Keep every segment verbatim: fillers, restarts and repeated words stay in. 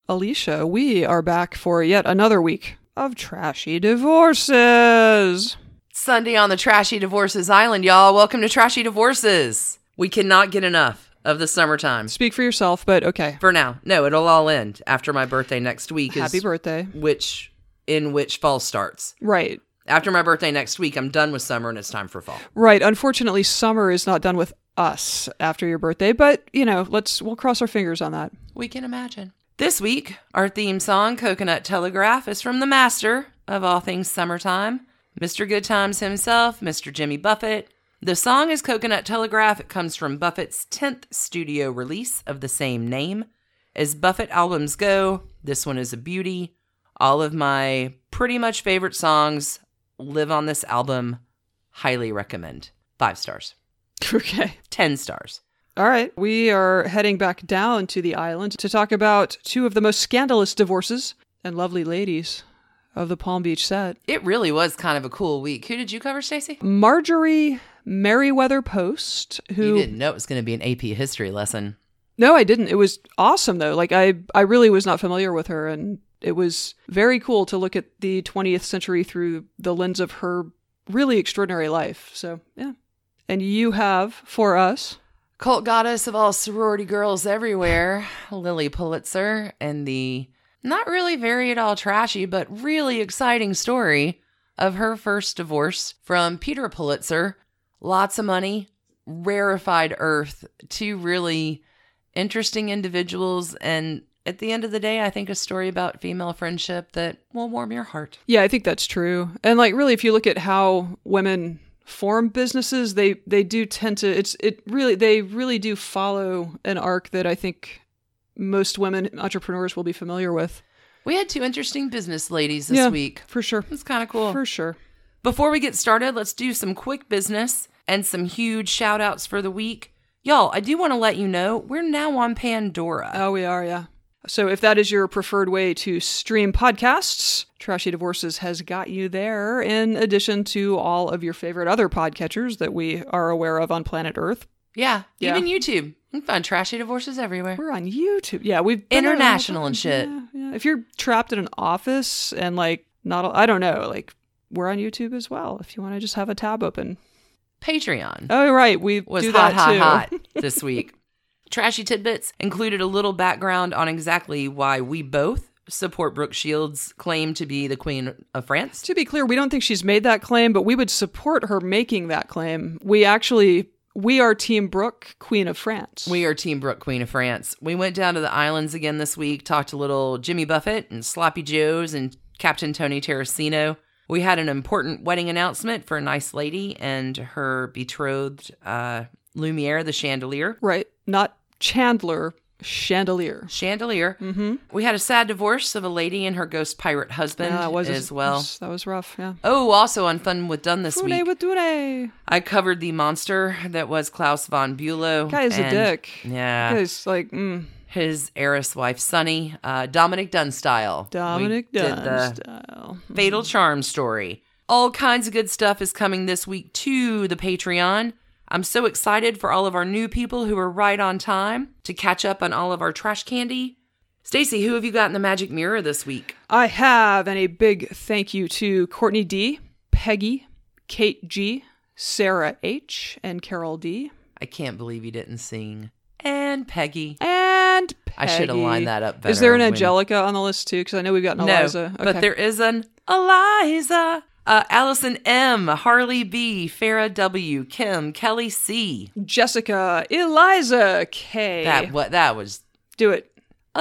Alicia. We are back for yet another week of Trashy Divorces. Sunday on the Trashy Divorces Island, y'all. Welcome to Trashy Divorces. We cannot get enough of the summertime. Speak for yourself, but okay. For now. No, it'll all end after my birthday next week. Happy is birthday. Which, in which fall starts. Right. After my birthday next week, I'm done with summer and it's time for fall. Right. Unfortunately, summer is not done with us after your birthday, but, you know, let's, we'll cross our fingers on that. We can imagine. This week, our theme song, Coconut Telegraph, is from the master of all things summertime, Mister Good Times himself, Mister Jimmy Buffett. The song is Coconut Telegraph. It comes from Buffett's tenth studio release of the same name. As Buffett albums go, this one is a beauty. All of my pretty much favorite songs live on this album. Highly recommend. Five stars. Okay. Ten stars. All right. We are heading back down to the island to talk about two of the most scandalous divorces and lovely ladies of the Palm Beach set. It really was kind of a cool week. Who did you cover, Stacey? Marjorie Merriweather Post, who... You didn't know it was going to be an A P history lesson. No, I didn't. It was awesome, though. Like, I, I really was not familiar with her, and it was very cool to look at the twentieth century through the lens of her really extraordinary life. So, yeah. And you have, for us... Cult goddess of all sorority girls everywhere, Lily Pulitzer, and the not really very at all trashy, but really exciting story of her first divorce from Peter Pulitzer. Lots of money, rarefied earth, two really interesting individuals, and at the end of the day, I think a story about female friendship that will warm your heart. Yeah, I think that's true. And like, really, if you look at how women form businesses, they they do tend to it's it really they really do follow an arc that I think most women entrepreneurs will be familiar with. We had two interesting business ladies this yeah, week. For sure. It's kind of cool. For sure. Before we get started, let's do some quick business and some huge shout outs for the week. Y'all, I do want to let you know we're now on Pandora. Oh, we are, yeah. So if that is your preferred way to stream podcasts, Trashy Divorces has got you there, in addition to all of your favorite other podcatchers that we are aware of on planet Earth. Yeah, yeah. Even YouTube. You can find Trashy Divorces everywhere. We're on YouTube. Yeah, we've been international and shit. Yeah, yeah. If you're trapped in an office and like not, I don't know, like we're on YouTube as well. If you want to just have a tab open. Patreon. Oh, right. We was do hot, that hot, too. hot this week. Trashy Tidbits included a little background on exactly why we both support Brooke Shields' claim to be the Queen of France. To be clear, we don't think she's made that claim, but we would support her making that claim. We actually, we are Team Brooke, Queen of France. We are Team Brooke, Queen of France. We went down to the islands again this week, talked to little Jimmy Buffett and Sloppy Joe's and Captain Tony Terracino. We had an important wedding announcement for a nice lady and her betrothed uh, Lumiere, the chandelier. Right. Not Chandler, Chandelier. Chandelier. Mm-hmm. We had a sad divorce of a lady and her ghost pirate husband yeah, was as a, well. Was, that was rough, yeah. Oh, also on Fun with Done this Fune week. with Dune. I covered the monster that was Klaus von Bülow. Guy is a dick. Yeah. Guy's like, mm. His heiress wife, Sunny. Uh, Dominic Dunn style. Dominic we Dunn did the style. Fatal Charm story. All kinds of good stuff is coming this week to the Patreon. I'm so excited for all of our new people who are right on time to catch up on all of our trash candy. Stacey, who have you got in the Magic Mirror this week? I have, and a big thank you to Courtney D, Peggy, Kate G, Sarah H, and Carol D. I can't believe you didn't sing. And Peggy. And Peggy. I should have lined that up better. Is there an when... Angelica on the list too? Because I know we've got an no, Eliza. Okay. But there is an Eliza. Uh, Allison M, Harley B, Farah W, Kim, Kelly C, Jessica, Eliza K. That what that was. Do it.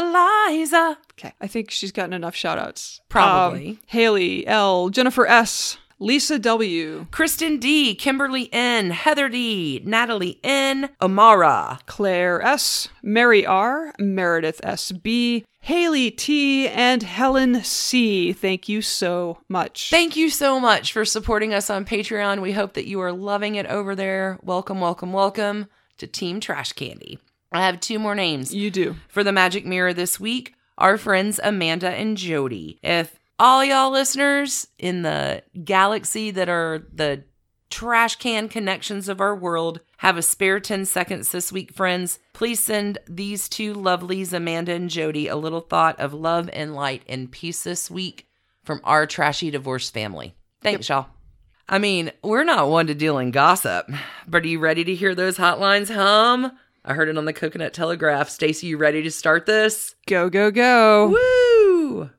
Eliza. Okay. I think she's gotten enough shout outs. Probably. Um, Haley L, Jennifer S, Lisa W, Kristen D, Kimberly N, Heather D, Natalie N, Amara, Claire S, Mary R, Meredith S B, Haley T, and Helen C. Thank you so much. Thank you so much for supporting us on Patreon. We hope that you are loving it over there. Welcome, welcome, welcome to Team Trash Candy. I have two more names. You do. For the Magic Mirror this week, our friends Amanda and Jody. If all y'all listeners in the galaxy that are the trash can connections of our world have a spare ten seconds this week, friends, please send these two lovelies, Amanda and Jody, a little thought of love and light and peace this week from our trashy divorced family. Thanks, y'all. I mean, we're not one to deal in gossip, but are you ready to hear those hotlines hum? I heard it on the Coconut Telegraph. Stacey, you ready to start this? Go, go, go. Woo!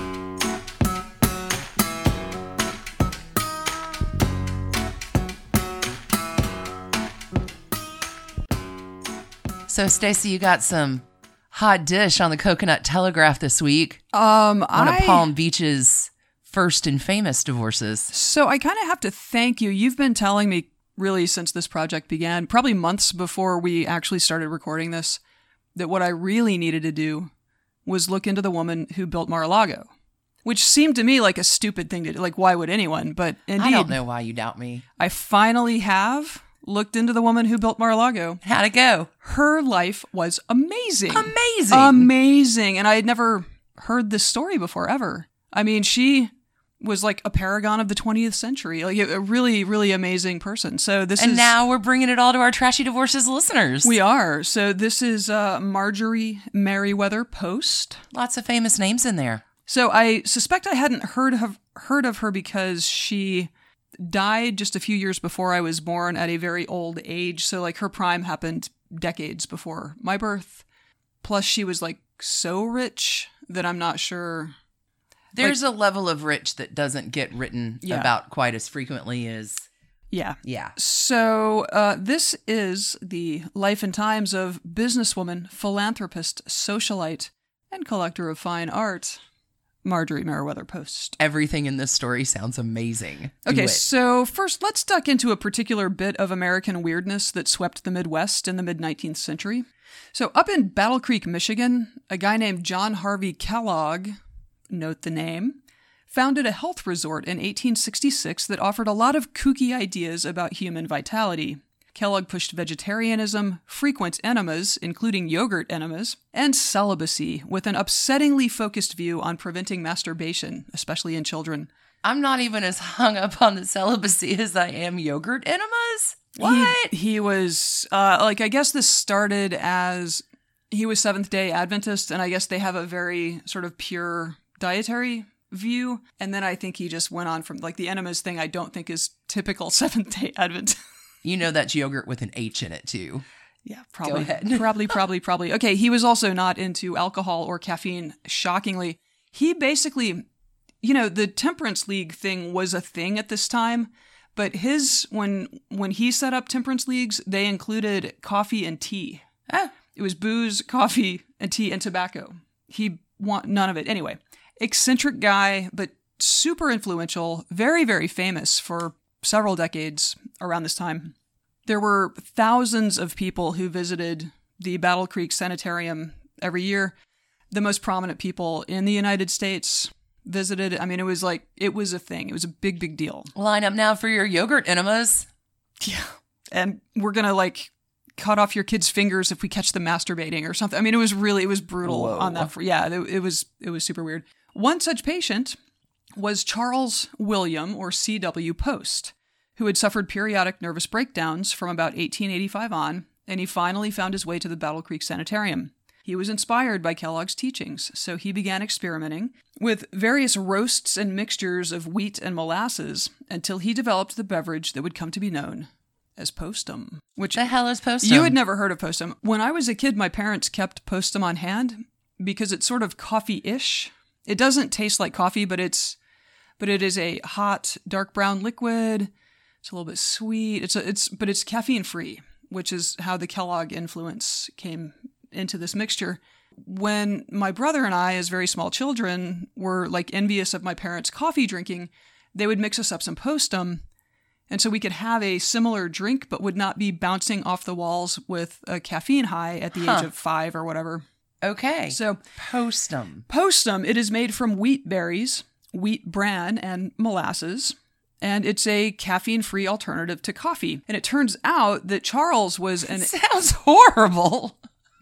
So, Stacey, you got some hot dish on the Coconut Telegraph this week. Um, One I... of Palm Beach's first and famous divorces. So I kind of have to thank you. You've been telling me really since this project began, probably months before we actually started recording this, that what I really needed to do was look into the woman who built Mar-a-Lago, which seemed to me like a stupid thing to do. Like, why would anyone? But indeed, I don't know why you doubt me. I finally have looked into the woman who built Mar-a-Lago. How'd it go? Her life was amazing. Amazing. Amazing. And I had never heard this story before, ever. I mean, she was like a paragon of the twentieth century, like a really, really amazing person. So this and is... now we're bringing it all to our Trashy Divorces listeners. We are. So this is uh, Marjorie Merriweather Post. Lots of famous names in there. So I suspect I hadn't heard of, heard of her because she died just a few years before I was born at a very old age. So like her prime happened decades before my birth. Plus she was like so rich that I'm not sure... There's like, a level of rich that doesn't get written yeah. about quite as frequently as... Yeah. Yeah. So uh, this is the life and times of businesswoman, philanthropist, socialite, and collector of fine art, Marjorie Merriweather Post. Everything in this story sounds amazing. Do Okay, it. so first let's duck into a particular bit of American weirdness that swept the Midwest in the mid-nineteenth century. So up in Battle Creek, Michigan, a guy named John Harvey Kellogg, note the name, founded a health resort in eighteen sixty-six that offered a lot of kooky ideas about human vitality. Kellogg pushed vegetarianism, frequent enemas, including yogurt enemas, and celibacy, with an upsettingly focused view on preventing masturbation, especially in children. I'm not even as hung up on the celibacy as I am yogurt enemas. What? He, he was, uh, like, I guess this started as, he was Seventh-day Adventist, and I guess they have a very sort of pure dietary view. And then I think he just went on from, like, the enemas thing I don't think is typical Seventh-day Advent. You know that's yogurt with an H in it, too. Yeah, probably. Go ahead. probably, probably, probably. Okay, he was also not into alcohol or caffeine, shockingly. He basically, you know, the Temperance League thing was a thing at this time, but his, when when he set up Temperance Leagues, they included coffee and tea. Ah. It was booze, coffee, and tea, and tobacco. He want none of it. Anyway, eccentric guy, but super influential, very, very famous for several decades around this time. There were thousands of people who visited the Battle Creek Sanitarium every year. The most prominent people in the United States visited. I mean, it was like, it was a thing. It was a big, big deal. Line up now for your yogurt enemas. Yeah. And we're going to like cut off your kids' fingers if we catch them masturbating or something. I mean, it was really, it was brutal Whoa. on that. Yeah, it, it was, it was super weird. One such patient was Charles William, or C W Post, who had suffered periodic nervous breakdowns from about eighteen eighty-five on, and he finally found his way to the Battle Creek Sanitarium. He was inspired by Kellogg's teachings, so he began experimenting with various roasts and mixtures of wheat and molasses until he developed the beverage that would come to be known as Postum. Which The hell is Postum? You had never heard of Postum. When I was a kid, my parents kept Postum on hand because it's sort of coffee-ish. It doesn't taste like coffee, but it's but it is a hot, dark brown liquid. It's a little bit sweet. It's a, it's but it's caffeine-free, which is how the Kellogg influence came into this mixture. When my brother and I, as very small children, were like envious of my parents' coffee drinking, they would mix us up some Postum, and so we could have a similar drink, but would not be bouncing off the walls with a caffeine high at the Huh. age of five or whatever. Okay. So Postum. Postum, it is made from wheat berries, wheat bran, and molasses. And it's a caffeine-free alternative to coffee. And it turns out that Charles was an... Sounds horrible.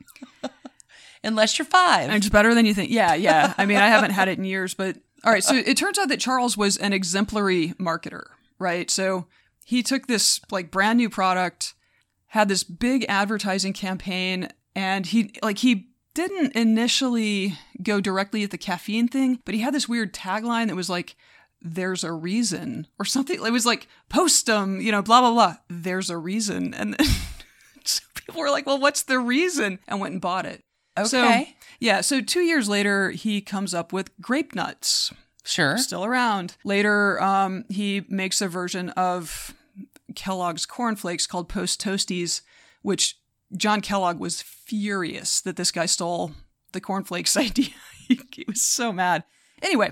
Unless you're five. It's better than you think. Yeah, yeah. I mean, I haven't had it in years, but... All right, so it turns out that Charles was an exemplary marketer, right? So he took this like brand new product, had this big advertising campaign, and he like he didn't initially go directly at the caffeine thing, but he had this weird tagline that was like, there's a reason, or something. It was like, post 'em, you know, blah, blah, blah. There's a reason. And then so people were like, well, what's the reason? And went and bought it. Okay. So, yeah. So two years later, he comes up with grape nuts. Sure. Still around. Later, um, he makes a version of Kellogg's cornflakes called Post Toasties, which John Kellogg was furious that this guy stole the cornflakes idea. he, he was so mad. Anyway,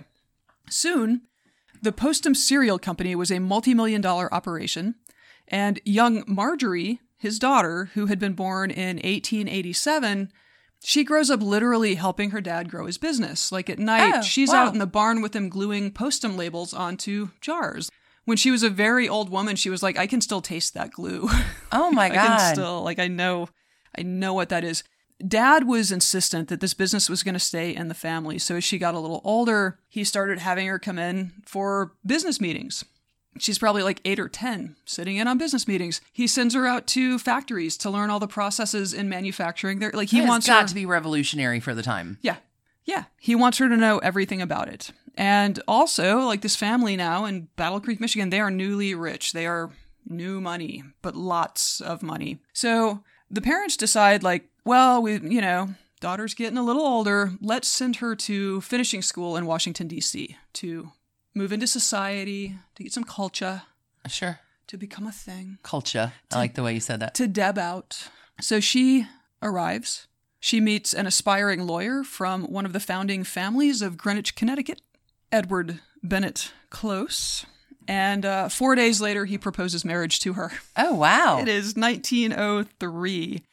soon, the Postum Cereal Company was a multi-million dollar operation, and young Marjorie, his daughter, who had been born in eighteen eighty-seven, she grows up literally helping her dad grow his business. Like at night, Oh, she's wow. out in the barn with him gluing Postum labels onto jars. When she was a very old woman, she was like, I can still taste that glue. Oh my I God. can still, like, I know, I know what that is. Dad was insistent that this business was going to stay in the family. So as she got a little older, he started having her come in for business meetings. She's probably like eight or ten, sitting in on business meetings. He sends her out to factories to learn all the processes in manufacturing. There, like he It has wants got her to be revolutionary for the time. Yeah. Yeah. He wants her to know everything about it. And also, like this family now in Battle Creek, Michigan, they are newly rich. They are new money, but lots of money. So the parents decide, like, well, we, you know, daughter's getting a little older. Let's send her to finishing school in Washington, D C to move into society, to get some culture, Sure. to become a thing, Culture. I like the way you said that. to deb out. So she arrives. She meets an aspiring lawyer from one of the founding families of Greenwich, Connecticut, Edward Bennett Close. And uh, four days later, he proposes marriage to her. Oh, wow. It is nineteen oh three.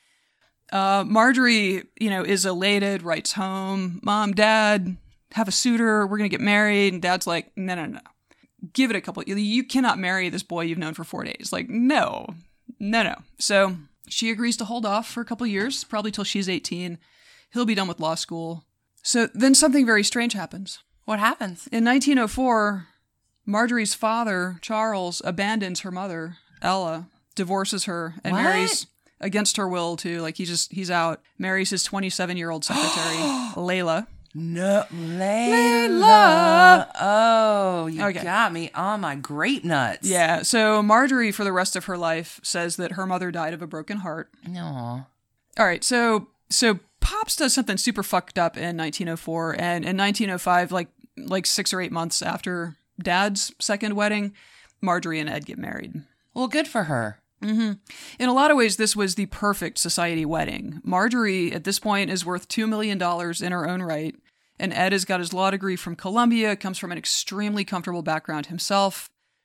Uh, Marjorie, you know, is elated, writes home, Mom, Dad, have a suitor. We're going to get married. And Dad's like, no, no, no. Give it a couple. You, you cannot marry this boy you've known for four days. Like, no, no, no. So she agrees to hold off for a couple years, probably till she's eighteen. He'll be done with law school. So then something very strange happens. What happens? In nineteen oh four, Marjorie's father, Charles, abandons her mother, Ella, divorces her, and What? marries against her will too. Like he just, he's out, marries his twenty-seven-year-old secretary, Layla. No, Layla. Layla. Oh, you Okay. got me on my grape nuts. Yeah, so Marjorie, for the rest of her life, says that her mother died of a broken heart. No. All right, so so Pops does something super fucked up in nineteen oh four, and in nineteen oh five, like like six or eight months after Dad's second wedding, Marjorie and Ed get married. Well, good for her. Mm-hmm. In a lot of ways, this was the perfect society wedding. Marjorie, at this point, is worth two million dollars in her own right, and Ed has got his law degree from Columbia, comes from an extremely comfortable background himself.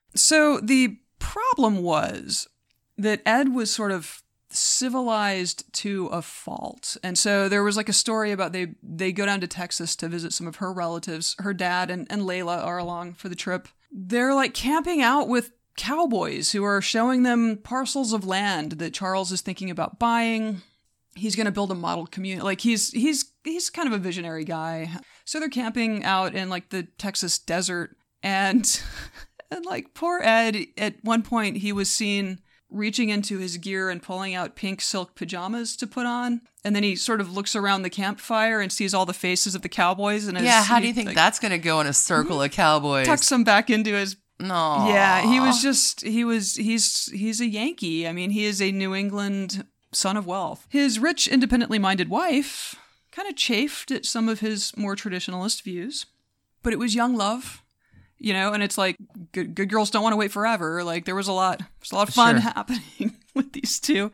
So the problem was that Ed was sort of civilized to a fault. And so there was like a story about they they go down to Texas to visit some of her relatives. Her dad and, and Layla are along for the trip. They're like camping out with cowboys who are showing them parcels of land that Charles is thinking about buying. He's going to build a model community. Like he's he's he's kind of a visionary guy. So they're camping out in like the Texas desert, and and like poor Ed, at one point he was seen reaching into his gear and pulling out pink silk pajamas to put on. And then he sort of looks around the campfire and sees all the faces of the cowboys. And Yeah, as how he, do you think like, that's going to go in a circle of cowboys? tucks them back into his No. Yeah, he was just, he was, he's, he's a Yankee. I mean, he is a New England son of wealth. His rich, independently minded wife kind of chafed at some of his more traditionalist views, but it was young love, you know, and it's like good, good girls don't want to wait forever. Like there was a lot, there's a lot of fun Sure. happening with these two.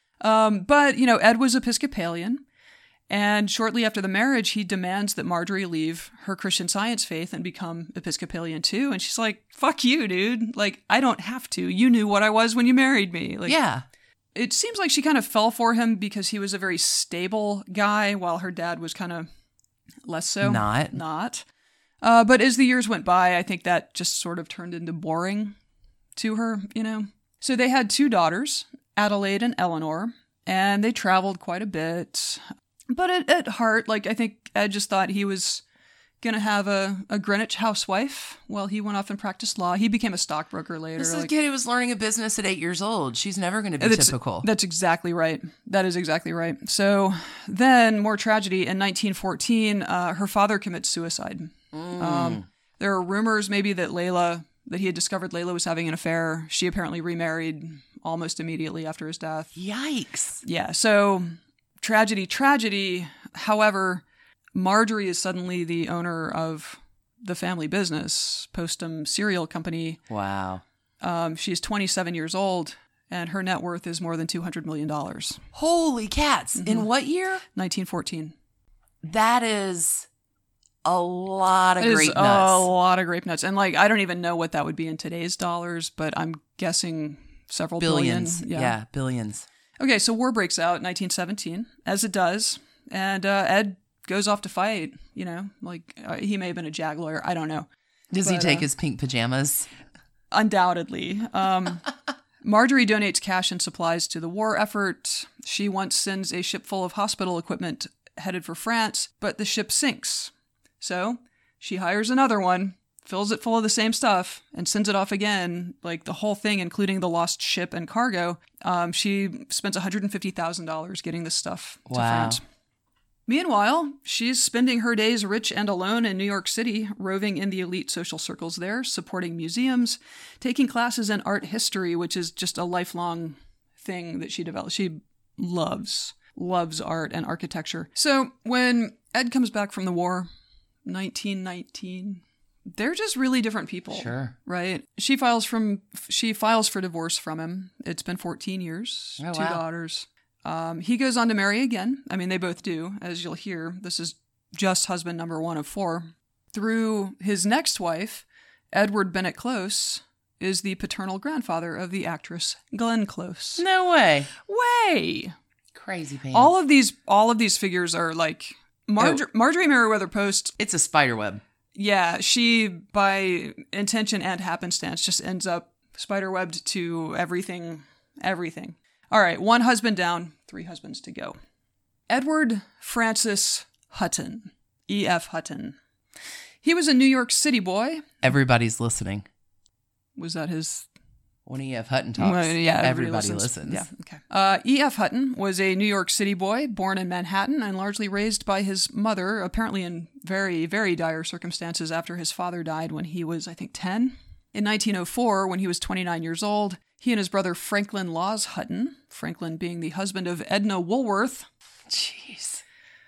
Um, but, you know, Ed was Episcopalian. And shortly after the marriage, he demands that Marjorie leave her Christian Science faith and become Episcopalian too. And she's like, fuck you, dude. Like, I don't have to. You knew what I was when you married me. Like, Yeah. it seems like she kind of fell for him because he was a very stable guy, while her dad was kind of less so. Not. Not. Uh, but as the years went by, I think that just sort of turned into boring to her, you know? So they had two daughters, Adelaide and Eleanor, and they traveled quite a bit. But at, at heart, like, I think Ed just thought he was going to have a, a Greenwich housewife while he went off and practiced law. He became a stockbroker later. This is like, a kid who was learning a business at eight years old. She's never going to be that's, typical. That's exactly right. That is exactly right. So then, more tragedy, in nineteen fourteen, uh, her father commits suicide. Mm. Um, there are rumors maybe that Layla, that he had discovered Layla was having an affair. She apparently remarried almost immediately after his death. Yikes. Yeah, so tragedy, tragedy. However, Marjorie is suddenly the owner of the family business, Postum Cereal Company. Wow. Um, she's twenty-seven years old, and her net worth is more than two hundred million dollars. Holy cats. Mm-hmm. In what year? nineteen fourteen. That is a lot of That grape is nuts. A lot of grape nuts. And like, I don't even know what that would be in today's dollars, but I'm guessing several Billions. billion. Yeah. yeah, billions. Okay, so war breaks out in nineteen seventeen, as it does, and uh, Ed goes off to fight. You know, like uh, he may have been a JAG lawyer. I don't know. Does but, he take uh, his pink pajamas? Undoubtedly. Um, Marjorie donates cash and supplies to the war effort. She once sends a ship full of hospital equipment headed for France, but the ship sinks. So she hires another one, fills it full of the same stuff, and sends it off again, like the whole thing, including the lost ship and cargo. Um, she spends one hundred fifty thousand dollars getting this stuff to Wow. France. Meanwhile, she's spending her days rich and alone in New York City, roving in the elite social circles there, supporting museums, taking classes in art history, which is just a lifelong thing that she developed. She loves, loves art and architecture. So when Ed comes back from the war, nineteen nineteen, they're just really different people. Sure. Right? She files from she files for divorce from him. It's been fourteen years, Oh, two wow. daughters. Um, he goes on to marry again. I mean, they both do, as you'll hear. This is just husband number one of four. Through his next wife, Edward Bennett Close is the paternal grandfather of the actress Glenn Close. No way. Way! Crazy pants. All of these, all of these figures are like Marjor- Oh. Marjorie Merriweather Post. It's a spider web. Yeah, she, by intention and happenstance, just ends up spiderwebbed to everything, everything. All right, one husband down, three husbands to go. Edward Francis Hutton, E F. Hutton. He was a New York City boy. Everybody's listening. Was that his... When E F. Hutton talks, Well, yeah, everybody, everybody listens. Yeah, okay. Uh, E F. Hutton was a New York City boy, born in Manhattan and largely raised by his mother, apparently in very, very dire circumstances after his father died when he was, I think, ten. In nineteen oh four, when he was twenty-nine years old, he and his brother Franklin Laws Hutton, Franklin being the husband of Edna Woolworth. Jeez.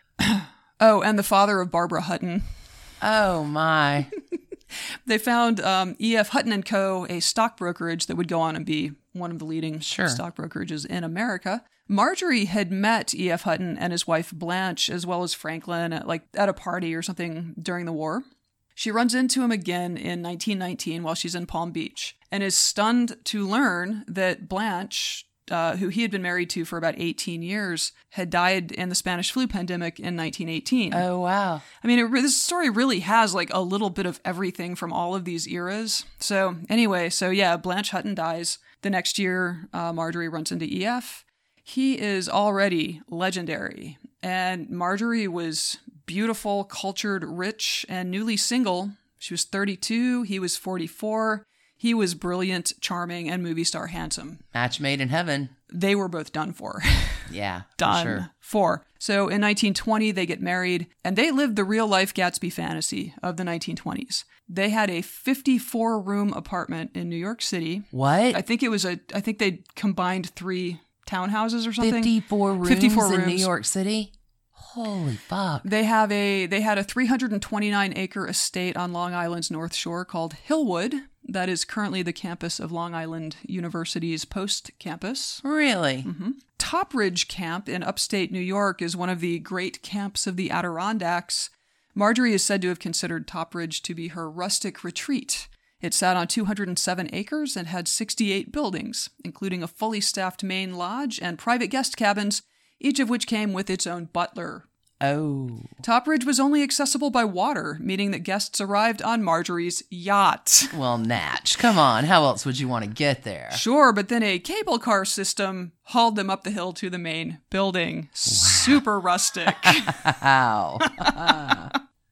Oh, and the father of Barbara Hutton. Oh, my. They found um, E F. Hutton and Co., a stock brokerage that would go on and be one of the leading Sure. stock brokerages in America. Marjorie had met E F. Hutton and his wife Blanche, as well as Franklin, at, like at a party or something during the war. She runs into him again in nineteen nineteen while she's in Palm Beach and is stunned to learn that Blanche, uh, who he had been married to for about eighteen years, had died in the Spanish flu pandemic in nineteen eighteen. Oh, wow. I mean, it, this story really has like a little bit of everything from all of these eras. So anyway, so yeah, Blanche Hutton dies. The next year, uh, Marjorie runs into E F. He is already legendary. And Marjorie was beautiful, cultured, rich, and newly single. She was thirty-two. He was forty-four. He was brilliant, charming, and movie star handsome. Match made in heaven. They were both done for. Yeah. Done For sure. for. So in nineteen twenty, they get married, and they lived the real-life Gatsby fantasy of the nineteen twenties. They had a fifty-four room apartment in New York City. What? I think it was a. I think they combined three townhouses or something. fifty-four rooms fifty-four in rooms. New York City? Holy fuck. They have a. They had a three hundred twenty-nine acre estate on Long Island's North Shore called Hillwood. That is currently the campus of Long Island University's Post campus. Really? Mm-hmm. Topridge Camp in upstate New York is one of the great camps of the Adirondacks. Marjorie is said to have considered Topridge to be her rustic retreat. It sat on two hundred seven acres and had sixty-eight buildings, including a fully staffed main lodge and private guest cabins, each of which came with its own butler. Oh. Topridge was only accessible by water, meaning that guests arrived on Marjorie's yacht. Well, Natch, come on. How else would you want to get there? Sure, but then a cable car system hauled them up the hill to the main building. Wow. Super rustic. Wow.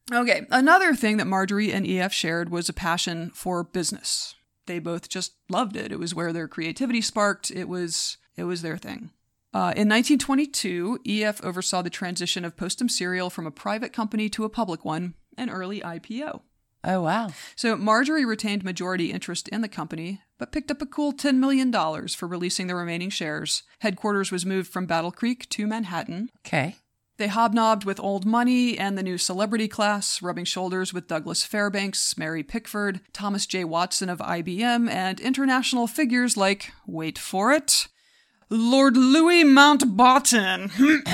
Okay, another thing that Marjorie and E F shared was a passion for business. They both just loved it. It was where their creativity sparked. It was it was their thing. Uh, in nineteen twenty-two, E F oversaw the transition of Postum Cereal from a private company to a public one, an early I P O. Oh, wow. So Marjorie retained majority interest in the company, but picked up a cool ten million dollars for releasing the remaining shares. Headquarters was moved from Battle Creek to Manhattan. Okay. They hobnobbed with old money and the new celebrity class, rubbing shoulders with Douglas Fairbanks, Mary Pickford, Thomas J. Watson of I B M, and international figures like, wait for it, Lord Louis Mountbatten.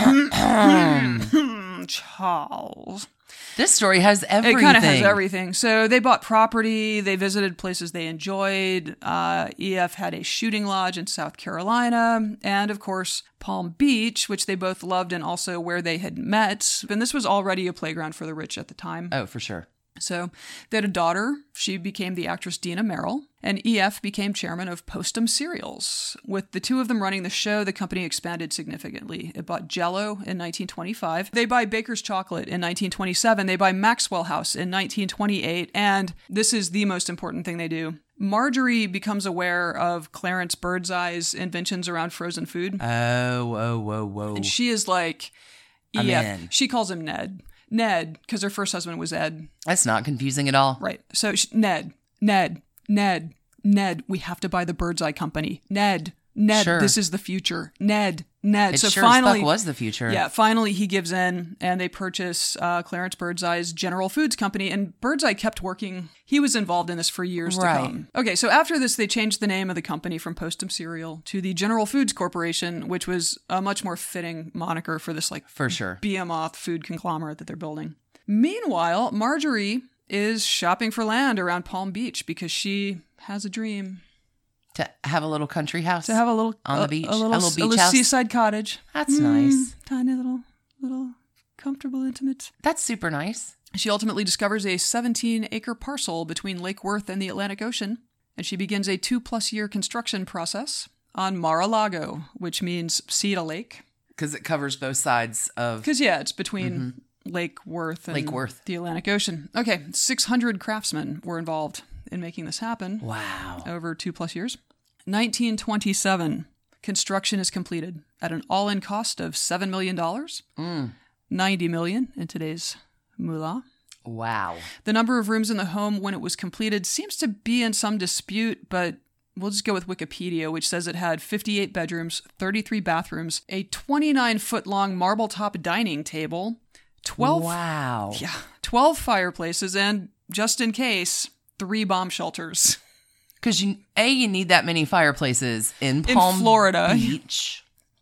Charles. This story has everything. It kind of has everything. So they bought property. They visited places they enjoyed. Uh, E F had a shooting lodge in South Carolina. And, of course, Palm Beach, which they both loved and also where they had met. And this was already a playground for the rich at the time. Oh, for sure. So they had a daughter. She became the actress Dina Merrill, and E F became chairman of Postum Cereals. With the two of them running the show, the company expanded significantly. It bought Jell-O in nineteen twenty-five. They buy Baker's Chocolate in nineteen twenty-seven. They buy Maxwell House in nineteen twenty-eight. And this is the most important thing they do. Marjorie becomes aware of Clarence Birdseye's inventions around frozen food. Oh, whoa, whoa, whoa. And she is like, E I'm F. in. She calls him Ned. Ned, because her first husband was Ed. That's not confusing at all. Right. So she, Ned, Ned, Ned, Ned, we have to buy the Birdseye Company. Ned, Ned, Sure. this is the future. Ned, Ned. It so sure finally, as fuck was the future. yeah, finally he gives in and they purchase uh, Clarence Birdseye's General Foods Company. And Birdseye kept working. He was involved in this for years Right. to come. Okay, so after this, they changed the name of the company from Postum Cereal to the General Foods Corporation, which was a much more fitting moniker for this like For sure. behemoth food conglomerate that they're building. Meanwhile, Marjorie is shopping for land around Palm Beach because she has a dream To have a little country house. to have a little On the a- beach? a little, A little a beach little house? seaside cottage. That's Mm, nice. Tiny little, little, comfortable, intimate. That's super nice. She ultimately discovers a seventeen-acre parcel between Lake Worth and the Atlantic Ocean, and she begins a two-plus-year construction process on Mar-a-Lago, which means sea to lake. Because it covers both sides of... Because, yeah, it's between Lake Worth and Lake Worth. the Atlantic Ocean. Okay, six hundred craftsmen were involved in making this happen Wow. over two-plus years. nineteen twenty-seven, construction is completed at an all-in cost of seven million dollars, Mm. ninety million dollars in today's moolah. Wow. The number of rooms in the home when it was completed seems to be in some dispute, but we'll just go with Wikipedia, which says it had fifty-eight bedrooms, thirty-three bathrooms, a twenty-nine-foot-long marble-top dining table, twelve, Wow. yeah, twelve fireplaces, and, just in case, three bomb shelters. Because, you, A, you need that many fireplaces in In Palm Florida. Beach.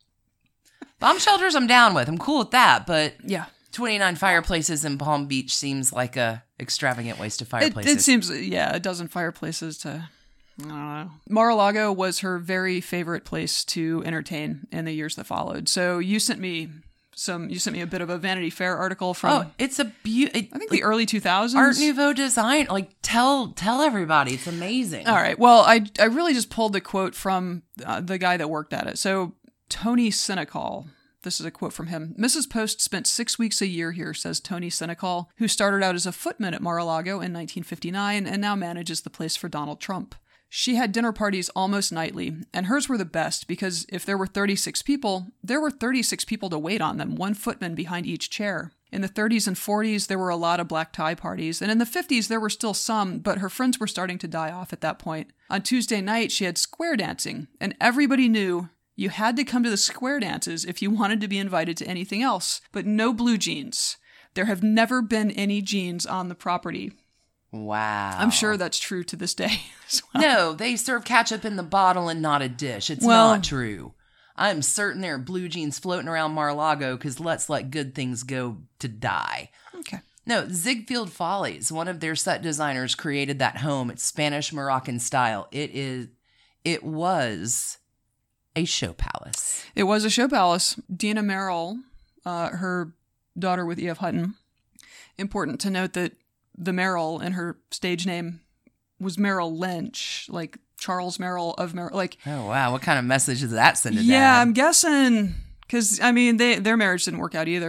Bomb shelters I'm down with. I'm cool with that, but Yeah. twenty-nine fireplaces in Palm Beach seems like a extravagant waste of It, fireplaces. it seems, yeah, a dozen fireplaces to, I don't know. Mar-a-Lago was her very favorite place to entertain in the years that followed. So you sent me some, you sent me a bit of a Vanity Fair article from, Oh, it's a beautiful... I think the early two thousands. Art Nouveau design. Like, tell tell everybody. It's amazing. All right. Well, I, I really just pulled the quote from uh, the guy that worked at it. So Tony Senecal, this is a quote from him. Missus Post spent six weeks a year here, says Tony Senecal, who started out as a footman at Mar-a-Lago in nineteen fifty-nine and now manages the place for Donald Trump. She had dinner parties almost nightly, and hers were the best because if there were thirty-six people, there were thirty-six people to wait on them, one footman behind each chair. In the thirties and forties, there were a lot of black tie parties, and in the fifties, there were still some, but her friends were starting to die off at that point. On Tuesday night, she had square dancing, and everybody knew you had to come to the square dances if you wanted to be invited to anything else, but no blue jeans. There have never been any jeans on the property. Wow. I'm sure that's true to this day as well. No, they serve ketchup in the bottle and not a dish. It's Well- not true. I'm certain there are blue jeans floating around Mar-a-Lago because let's let good things go to die. Okay. No, Ziegfeld Follies, one of their set designers, created that home. It's Spanish Moroccan style. It is, it was a show palace. It was a show palace. Dina Merrill, uh, her daughter with E F. Hutton. Important to note that the Merrill in her stage name was Merrill Lynch, like Charles Merrill of Merrill. Like, Oh, wow. What kind of message does that send to yeah, Dad? I'm guessing because I mean they their marriage didn't work out either.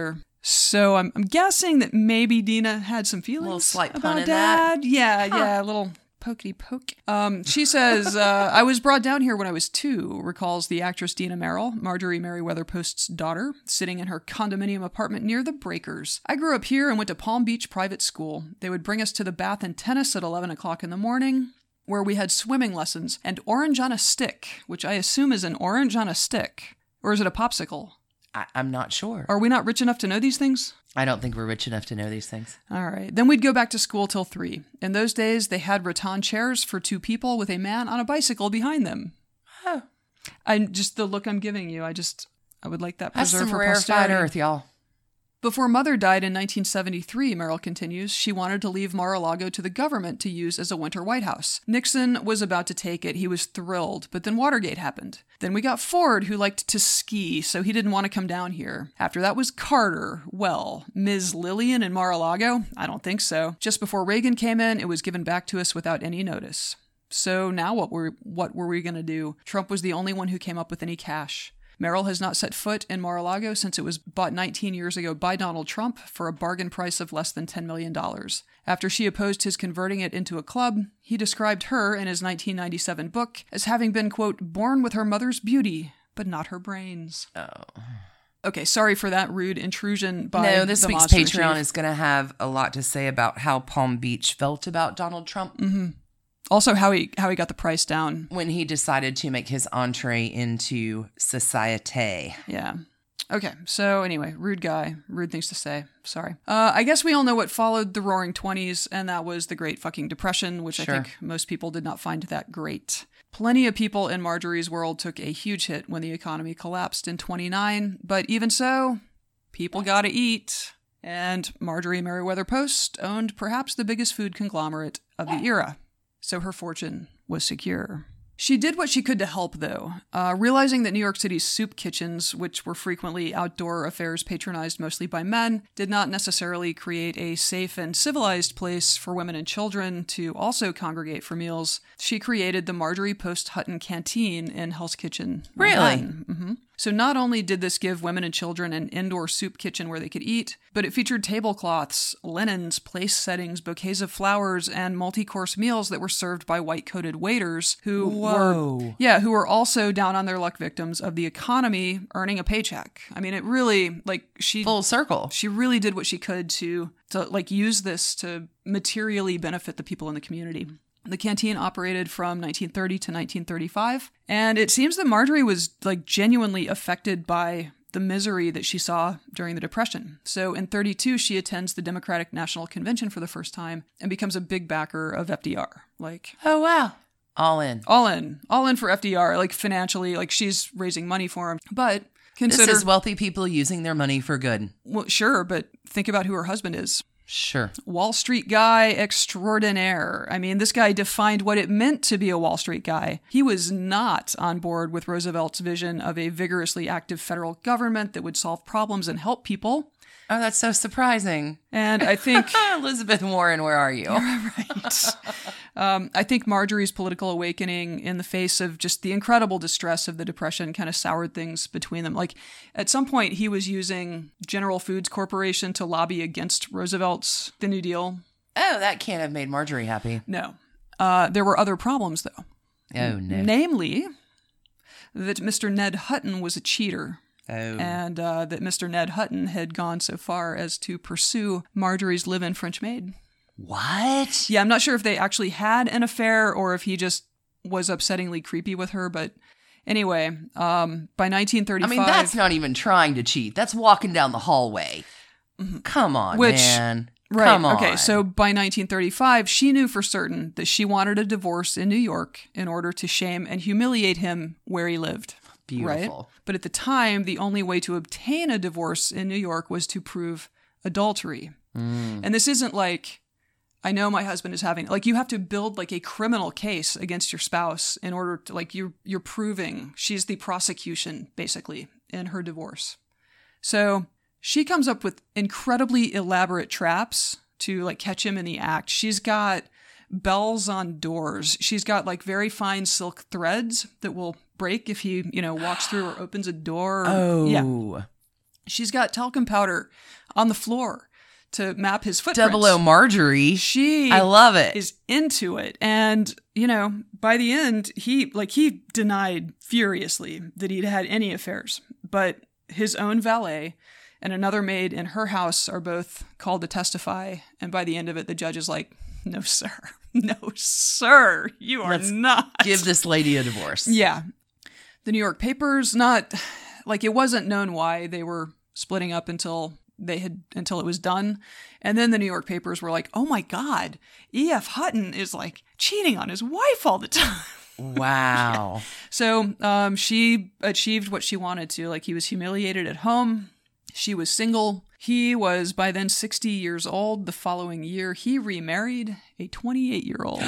So I'm, I'm guessing that maybe Dina had some feelings little slight pun about in Dad. that. Yeah, Huh. yeah, a little pokey poke. Um, she says, uh, I was brought down here when I was two, recalls the actress Dina Merrill, Marjorie Merriweather Post's daughter, sitting in her condominium apartment near the Breakers. I grew up here and went to Palm Beach private school. They would bring us to the bath and tennis at eleven o'clock in the morning, where we had swimming lessons and orange on a stick, which I assume is an orange on a stick. Or is it a popsicle? I- I'm not sure. Are we not rich enough to know these things? I don't think we're rich enough to know these things. All right. Then we'd go back to school till three. In those days, they had rattan chairs for two people with a man on a bicycle behind them. Oh. I just the look I'm giving you, I just I would like that That's preserved some for rarefied posterity. earth, y'all. Before Mother died in nineteen seventy-three, Merrill continues, she wanted to leave Mar-a-Lago to the government to use as a winter White House. Nixon was about to take it. He was thrilled, but then Watergate happened. Then we got Ford, who liked to ski, so he didn't want to come down here. After that was Carter. Well, Miz Lillian in Mar-a-Lago? I don't think so. Just before Reagan came in, it was given back to us without any notice. So now what were, what were we going to do? Trump was the only one who came up with any cash. Merrill has not set foot in Mar-a-Lago since it was bought nineteen years ago by Donald Trump for a bargain price of less than ten million dollars. After she opposed his converting it into a club, he described her in his nineteen ninety-seven book as having been, quote, born with her mother's beauty, but not her brains. Oh. Okay, sorry for that rude intrusion by No, this the week's Monster Patreon Chief. is going to have a lot to say about how Palm Beach felt about Donald Trump. Mm-hmm. Also, how he how he got the price down. When he decided to make his entree into society. Yeah. Okay, so anyway, rude guy, rude things to say. Sorry. Uh, I guess we all know what followed the Roaring Twenties, and that was the Great Fucking Depression, which Sure. I think most people did not find that great. Plenty of people in Marjorie's world took a huge hit when the economy collapsed in twenty-nine, but even so, people gotta eat. And Marjorie Merriweather Post owned perhaps the biggest food conglomerate of the era, so her fortune was secure. She did what she could to help, though. Uh, realizing that New York City's soup kitchens, which were frequently outdoor affairs patronized mostly by men, did not necessarily create a safe and civilized place for women and children to also congregate for meals, she created the Marjorie Post Hutton Canteen in Hell's Kitchen. Really? Manhattan. Mm-hmm. So not only did this give women and children an indoor soup kitchen where they could eat, but it featured tablecloths, linens, place settings, bouquets of flowers, and multi-course meals that were served by white-coated waiters who Whoa. were, yeah, who were also down on their luck victims of the economy earning a paycheck. I mean, it really, like, she Full circle. she really did what she could to to like use this to materially benefit the people in the community. The canteen operated from nineteen thirty to nineteen thirty-five, and it seems that Marjorie was like genuinely affected by the misery that she saw during the Depression. So in thirty-two, she attends the Democratic National Convention for the first time and becomes a big backer of F D R. Like, Oh, wow. All in. all in, all in for F D R, like financially, like she's raising money for him. But consider, This is wealthy people using their money for good. well, sure, but think about who her husband is. Sure. Wall Street guy extraordinaire. I mean, this guy defined what it meant to be a Wall Street guy. He was not on board with Roosevelt's vision of a vigorously active federal government that would solve problems and help people. Oh, that's so surprising. And I think... Elizabeth Warren, where are you? right. Um, I think Marjorie's political awakening in the face of just the incredible distress of the Depression kind of soured things between them. Like, at some point, he was using General Foods Corporation to lobby against Roosevelt's The New Deal. Oh, that can't have made Marjorie happy. No. Uh, there were other problems, though. Oh, no. Namely, that Mister Ned Hutton was a cheater. Oh. And uh, that Mister Ned Hutton had gone so far as to pursue Marjorie's live-in French maid. What? Yeah, I'm not sure if they actually had an affair or if he just was upsettingly creepy with her, but anyway, um, by nineteen thirty-five... I mean, that's not even trying to cheat. That's walking down the hallway. Come on, Which- man. Right. Come on. Okay, so by nineteen thirty-five, she knew for certain that she wanted a divorce in New York in order to shame and humiliate him where he lived. Beautiful. Right? But at the time, the only way to obtain a divorce in New York was to prove adultery. Mm. And this isn't like, I know my husband is having, like, you have to build like a criminal case against your spouse in order to, like, you're, you're proving she's the prosecution, basically, in her divorce. So she comes up with incredibly elaborate traps to, like, catch him in the act. She's got bells on doors. She's got, like, very fine silk threads that will break if he, you know, walks through or opens a door. Oh. Yeah. She's got talcum powder on the floor to map his footprints. Double O Marjorie. She I love it. Is into it. And, you know, by the end, he, like, he denied furiously that he'd had any affairs. But his own valet and another maid in her house are both called to testify. And by the end of it, the judge is like, no, sir. No, sir. You are Let's not. Give this lady a divorce. Yeah. The New York papers, not, like, it wasn't known why they were splitting up until they had, until it was done. And then the New York papers were like, oh my God, E F. Hutton is, like, cheating on his wife all the time. Wow. Yeah. So um, she achieved what she wanted to. Like, he was humiliated at home. She was single. He was by then sixty years old. The following year, he remarried a twenty-eight-year-old.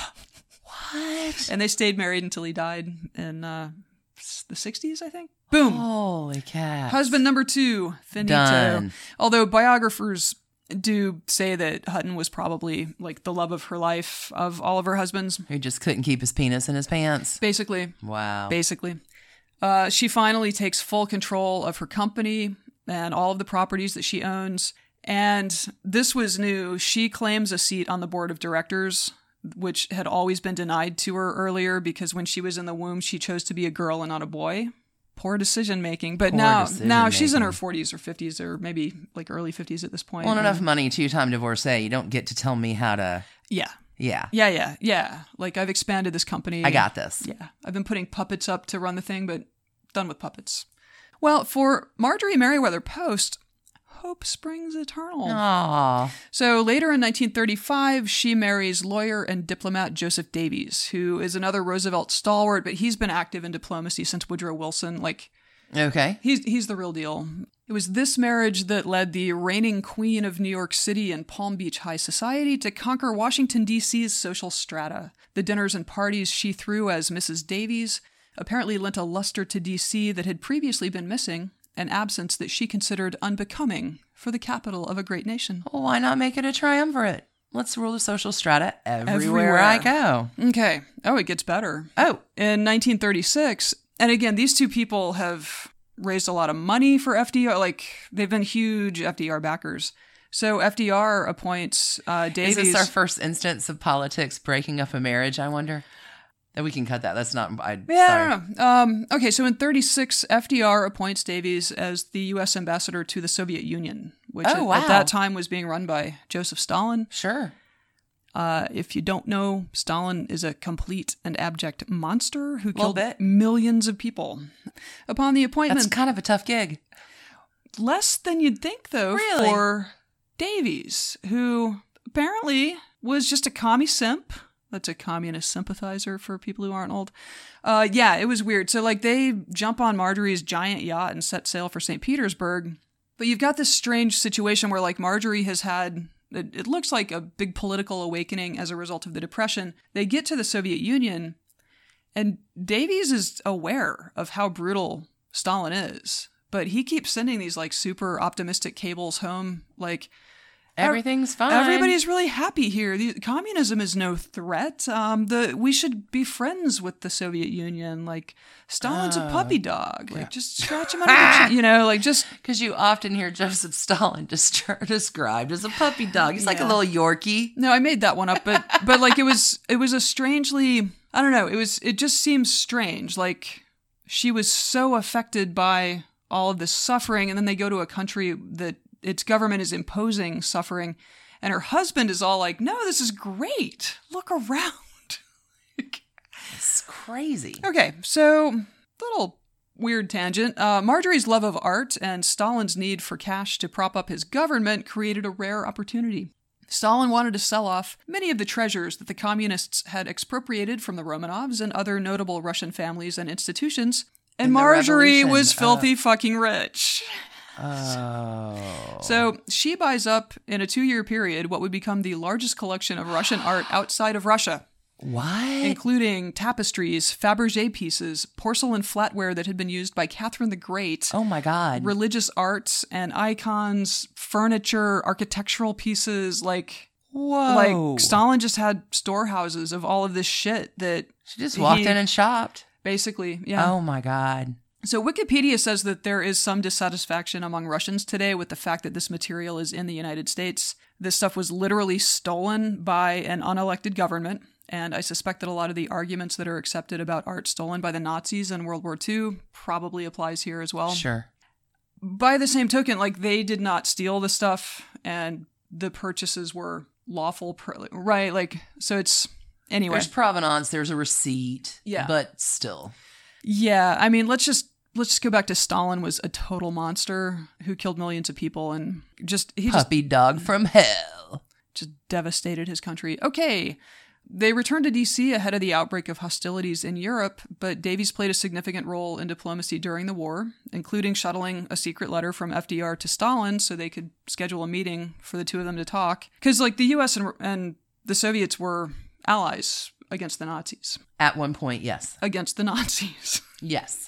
What? And they stayed married until he died in uh, the sixties, I think. Boom. Holy cat. Husband number two, finito. Done. Although biographers do say that Hutton was probably like the love of her life of all of her husbands. Who just couldn't keep his penis in his pants. Basically. Wow. Basically. Uh, she finally takes full control of her company and all of the properties that she owns. And this was new. She claims a seat on the board of directors, which had always been denied to her earlier because when she was in the womb, she chose to be a girl and not a boy. Poor decision making. But Poor now decision now she's in making. her forties or fifties or maybe like early fifties at this point. Well, And- enough money, two-time divorcee. You don't get to tell me how to... Yeah. Yeah. Yeah, yeah, yeah. Like, I've expanded this company. I got this. Yeah. I've been putting puppets up to run the thing, but done with puppets. Well, for Marjorie Merriweather Post, hope springs eternal. Aw. So later in nineteen thirty-five, she marries lawyer and diplomat Joseph Davies, who is another Roosevelt stalwart, but he's been active in diplomacy since Woodrow Wilson. Like, Okay. he's he's the real deal. It was this marriage that led the reigning queen of New York City and Palm Beach high society to conquer Washington, D C's social strata. The dinners and parties she threw as Missus Davies apparently lent a luster to D C that had previously been missing, an absence that she considered unbecoming for the capital of a great nation. Well, why not make it a triumvirate? Let's rule the social strata everywhere, Everywhere. I go. Okay. Oh, it gets better. Oh. In nineteen thirty-six, and again, these two people have raised a lot of money for F D R. Like, they've been huge F D R backers. So F D R appoints uh, Davies. Is this our first instance of politics breaking up a marriage, I wonder? And we can cut that. That's not... I, Yeah, sorry. I don't know. Um, okay, so in thirty-six, F D R appoints Davies as the U S ambassador to the Soviet Union, which Oh, at, wow. at that time was being run by Joseph Stalin. Sure. Uh, if you don't know, Stalin is a complete and abject monster who Little killed bit. millions of people. Upon the appointment, That's kind of a tough gig. less than you'd think, though, Really? for Davies, who apparently was just a commie simp. That's a communist sympathizer for people who aren't old. Uh, yeah, it was weird. So, like, they jump on Marjorie's giant yacht and set sail for Saint Petersburg. But you've got this strange situation where, like, Marjorie has had, it, it looks like a big political awakening as a result of the Depression. They get to the Soviet Union, and Davies is aware of how brutal Stalin is. But he keeps sending these, like, super optimistic cables home, like... Everything's fine. Everybody's really happy here. The, communism is no threat. Um, the we should be friends with the Soviet Union. Like, Stalin's Oh, a puppy dog. yeah. Like, just scratch him under the chin. You know, like, just... Because you often hear Joseph Stalin dis- described as a puppy dog. He's like a Yeah. little Yorkie. No, I made that one up, but but like it was it was a strangely... I don't know. It was it just seems strange. Like, she was so affected by all of this suffering, and then they go to a country that its government is imposing suffering, and her husband is all like, no, this is great. Look around. It's crazy. Okay, so, little weird tangent. Uh, Marjorie's love of art and Stalin's need for cash to prop up his government created a rare opportunity. Stalin wanted to sell off many of the treasures that the communists had expropriated from the Romanovs and other notable Russian families and institutions, and In the Marjorie revolution, was uh, filthy fucking rich. Oh. So she buys up, in a two-year period, what would become the largest collection of Russian art outside of Russia, What? including tapestries, Fabergé pieces, porcelain flatware that had been used by Catherine the Great, Oh my God. religious arts and icons, furniture, architectural pieces. Like, Whoa. like Stalin just had storehouses of all of this shit that She just walked he- in and shopped. basically, yeah. Oh my God. So Wikipedia says that there is some dissatisfaction among Russians today with the fact that this material is in the United States. This stuff was literally stolen by an unelected government, and I suspect that a lot of the arguments that are accepted about art stolen by the Nazis in World War Two probably applies here as well. Sure. By the same token, like, they did not steal the stuff, and the purchases were lawful, pr- right? Like, so it's, anyway. There's provenance, there's a receipt, Yeah. but still. Yeah, I mean, let's just let's just go back to Stalin was a total monster who killed millions of people and just he just Puppy dog from hell. just devastated his country. Okay. They returned to D C ahead of the outbreak of hostilities in Europe, but Davies played a significant role in diplomacy during the war, including shuttling a secret letter from F D R to Stalin so they could schedule a meeting for the two of them to talk. Because, like, the U S and, and the Soviets were allies against the Nazis. At one point, yes. Against the Nazis. Yes.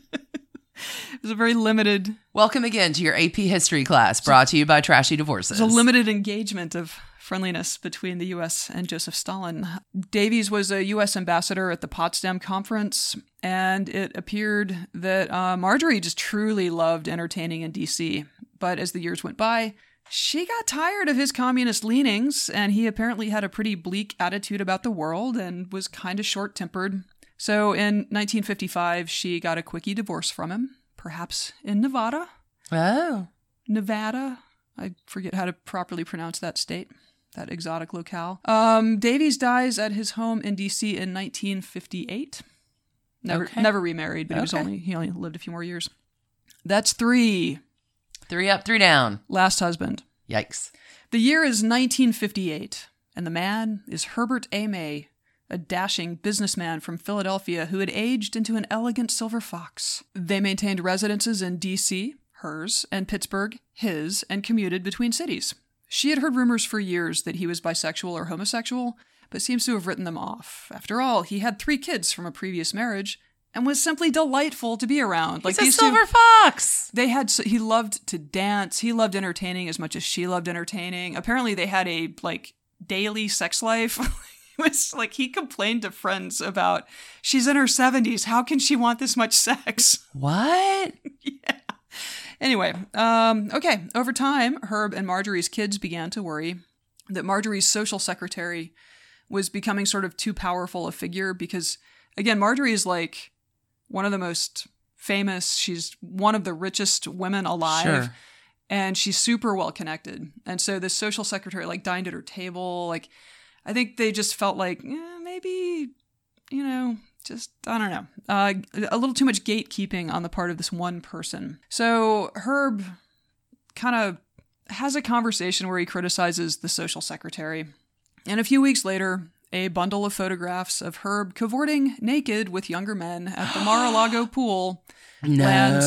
It was a very limited... Welcome again to your A P History class, brought to you by Trashy Divorces. There's a limited engagement of friendliness between the U S and Joseph Stalin. Davies was a U S ambassador at the Potsdam Conference, and it appeared that uh, Marjorie just truly loved entertaining in D C. But as the years went by, she got tired of his communist leanings, and he apparently had a pretty bleak attitude about the world and was kind of short-tempered. So in nineteen fifty-five, she got a quickie divorce from him, perhaps in Nevada. Oh. Nevada. I forget how to properly pronounce that state, that exotic locale. Um, Davies dies at his home in D C in nineteen fifty-eight. Never, Okay. never remarried, but he was Okay. only he only lived a few more years. That's three. Three up, three down. Last husband. Yikes. The year is nineteen fifty-eight, and the man is Herbert A. May, a dashing businessman from Philadelphia who had aged into an elegant silver fox. They maintained residences in D C, hers, and Pittsburgh, his, and commuted between cities. She had heard rumors for years that he was bisexual or homosexual, but seems to have written them off. After all, he had three kids from a previous marriage and was simply delightful to be around. Like He's a these silver two, fox. they had. He loved to dance. He loved entertaining as much as she loved entertaining. Apparently, they had a like daily sex life. It was like he complained to friends about, she's in her seventies. How can she want this much sex? What? Yeah. Anyway, um, okay. Over time, Herb and Marjorie's kids began to worry that Marjorie's social secretary was becoming sort of too powerful a figure because, again, Marjorie is like one of the most famous. She's one of the richest women alive. Sure. And she's super well connected. And so this social secretary like dined at her table. Like, I think they just felt like, eh, maybe, you know, just, I don't know, uh, a little too much gatekeeping on the part of this one person. So Herb kind of has a conversation where he criticizes the social secretary. And a few weeks later, a bundle of photographs of Herb cavorting naked with younger men at the Mar-a-Lago pool No.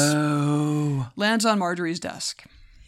lands, lands on Marjorie's desk.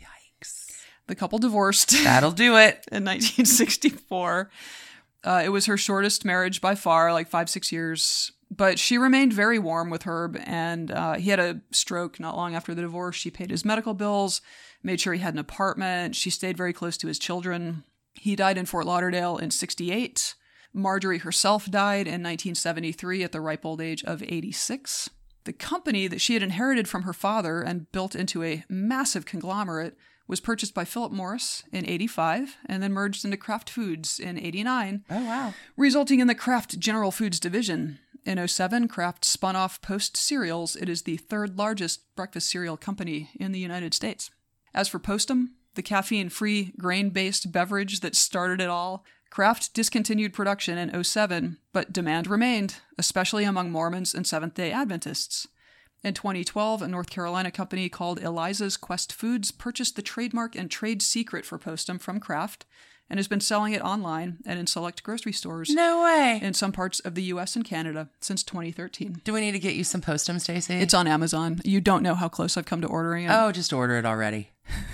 The couple divorced That'll do it. in nineteen sixty-four. Uh, it was her shortest marriage by far, like five, six years. But she remained very warm with Herb, and uh, he had a stroke not long after the divorce. She paid his medical bills, made sure he had an apartment. She stayed very close to his children. He died in Fort Lauderdale in sixty-eight. Marjorie herself died in nineteen seventy-three at the ripe old age of eighty-six. The company that she had inherited from her father and built into a massive conglomerate was purchased by Philip Morris in eighty-five and then merged into Kraft Foods in eighty-nine, Oh, wow. resulting in the Kraft General Foods division. In oh seven, Kraft spun off Post Cereals. It is the third largest breakfast cereal company in the United States. As for Postum, the caffeine-free, grain-based beverage that started it all, Kraft discontinued production in oh seven, but demand remained, especially among Mormons and Seventh-day Adventists. In twenty twelve, a North Carolina company called Eliza's Quest Foods purchased the trademark and trade secret for Postum from Kraft and has been selling it online and in select grocery stores No way. in some parts of the U S and Canada since twenty thirteen. Do we need to get you some Postum, Stacey? It's on Amazon. You don't know how close I've come to ordering it. Oh, just order it already.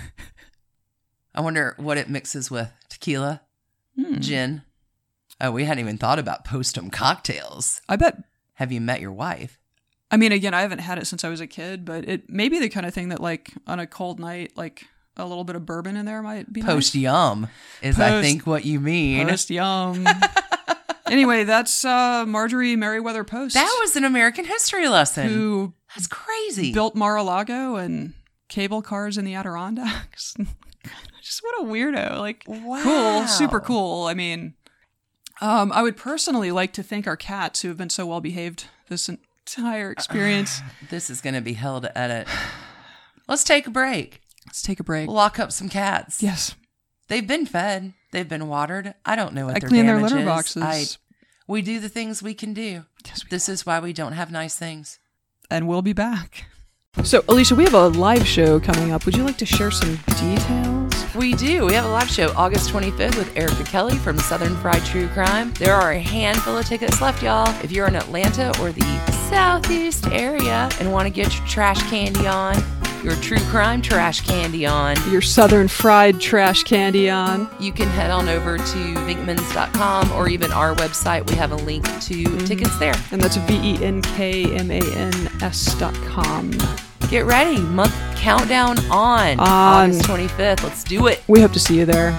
I wonder what it mixes with. Tequila? Hmm. Gin? Oh, we hadn't even thought about Postum cocktails. I bet. Have you met your wife? I mean, again, I haven't had it since I was a kid, but it may be the kind of thing that, like, on a cold night, like, a little bit of bourbon in there might be Post nice. yum is, I Post- think, what you mean. Post yum. Anyway, that's uh, Marjorie Merriweather Post. That was an American history lesson. who That's crazy. Built Mar-a-Lago and cable cars in the Adirondacks. Just what a weirdo. Like, Wow. cool, super cool. I mean, um, I would personally like to thank our cats who have been so well behaved this entire experience. Uh, this is going to be hell to edit. Let's take a break. Let's take a break. Lock up some cats. Yes. They've been fed. They've been watered. I don't know what I their clean their damage litter is. boxes. I, we do the things we can do. Yes, we this is why we don't have nice things. And we'll be back. So, Alicia, we have a live show coming up. Would you like to share some details? We do. We have a live show August twenty-fifth with Erica Kelly from Southern Fried True Crime. There are a handful of tickets left, y'all. If you're in Atlanta or the Southeast area and want to get your trash candy on, your true crime trash candy on, Your Southern Fried Trash Candy on. you can head on over to vinkmans dot com or even our website. We have a link to Mm-hmm. tickets there. And that's V E N K M A N S dot com. Get ready. Month countdown on. On. August twenty-fifth. Let's do it. We hope to see you there.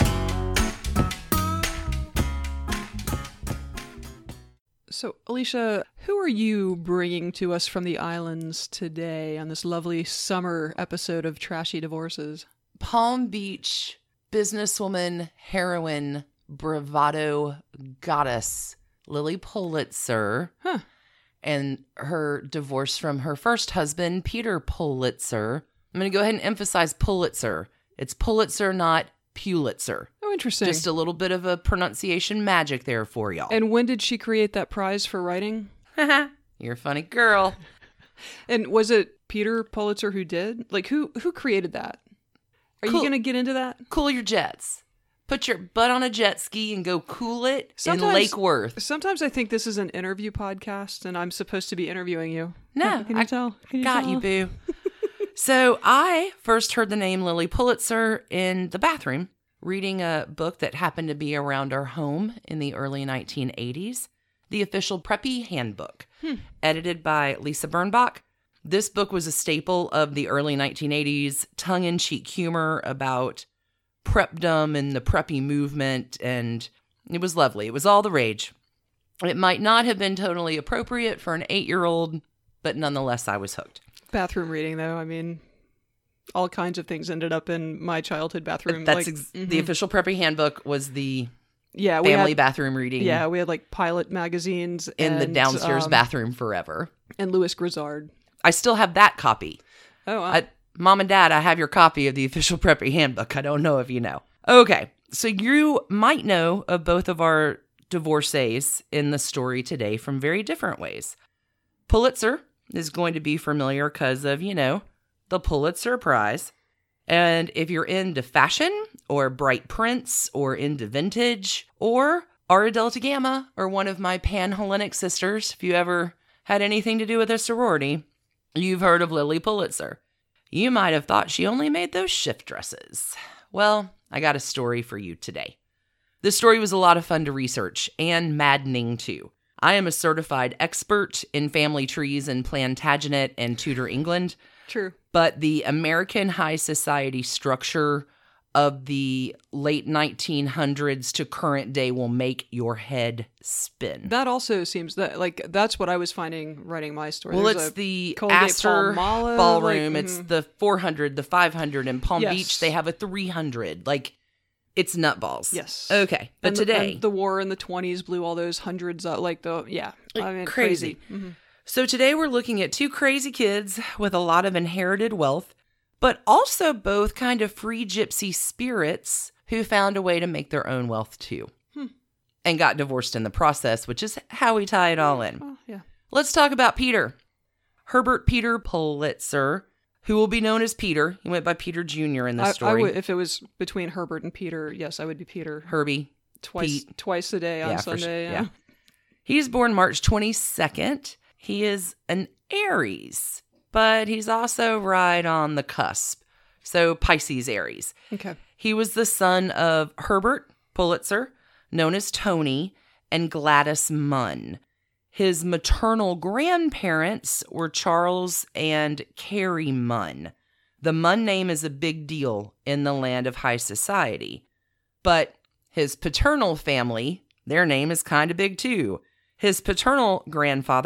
So, Alicia, who are you bringing to us from the islands today on this lovely summer episode of Trashy Divorces? Palm Beach businesswoman, heroine, bravado goddess, Lily Pulitzer, Huh. and her divorce from her first husband, Peter Pulitzer. I'm going to go ahead and emphasize Pulitzer. It's Pulitzer, not Pulitzer. Oh, interesting. Just a little bit of a pronunciation magic there for y'all. And when did she create that prize for writing? You're a funny girl. And was it Peter Pulitzer who did? Like, who who created that? Are Cool. you going to get into that? Cool your jets. Put your butt on a jet ski and go cool it Sometimes- in Lake Worth. Sometimes I think this is an interview podcast, and I'm supposed to be interviewing you. No, Can you I tell? Can you got tell? you, boo. So I first heard the name Lily Pulitzer in the bathroom, reading a book that happened to be around our home in the early nineteen eighties, The Official Preppy Handbook, Hmm. edited by Lisa Birnbach. This book was a staple of the early nineteen eighties, tongue-in-cheek humor about prepdom and the preppy movement, and it was lovely. It was all the rage. It might not have been totally appropriate for an eight-year-old, but nonetheless, I was hooked. Bathroom reading, though. I mean, all kinds of things ended up in my childhood bathroom. That's like, ex- mhm. the official preppy handbook was the yeah, we family had, bathroom reading yeah, we had like Pilot magazines in the and, downstairs um, bathroom forever. and Louis Grizzard. I still have that copy. Oh, wow. I, Mom and Dad, I have your copy of the official preppy handbook. I don't know if you know. Okay, so you might know of both of our divorcees in the story today from very different ways. Pulitzer is going to be familiar because of, you know, the Pulitzer Prize. And if you're into fashion or bright prints or into vintage or are a Delta Gamma or one of my Pan-Hellenic sisters, if you ever had anything to do with a sorority, you've heard of Lily Pulitzer. You might have thought she only made those shift dresses. Well, I got a story for you today. This story was a lot of fun to research and maddening too. I am a certified expert in family trees in Plantagenet and Tudor England, True. but the American high society structure of the late nineteen hundreds to current day will make your head spin. That also seems that like that's what I was finding writing my story. Well, There's it's a the Colgate Astor Palmolive, Ballroom. like, It's mhm. the four hundred, the five hundred. In Palm Yes. Beach, they have a three hundred. Like, it's nutballs. Yes. Okay. But And the- today, and the war in the twenties blew all those hundreds out. Like the yeah, I mean Crazy. crazy. Mhm. so today we're looking at two crazy kids with a lot of inherited wealth, but also both kind of free gypsy spirits who found a way to make their own wealth too. Hmm. And got divorced in the process, which is how we tie it all in. Well, yeah. Let's talk about Peter. Herbert Peter Pulitzer, who will be known as Peter. He went by Peter Junior in this I, I story. would if it was between Herbert and Peter. Yes, I would be Peter. Herbie. Twice, Pete. twice a day on Yeah, for Sunday. sure. Yeah. Yeah. He's born March twenty-second. He is an Aries, but he's also right on the cusp. So Pisces Aries. Okay. He was the son of Herbert Pulitzer, known as Tony, and Gladys Munn. His maternal grandparents were Charles and Carrie Munn. The Munn name is a big deal in the land of high society. But his paternal family, their name is kind of big too. His paternal grandfather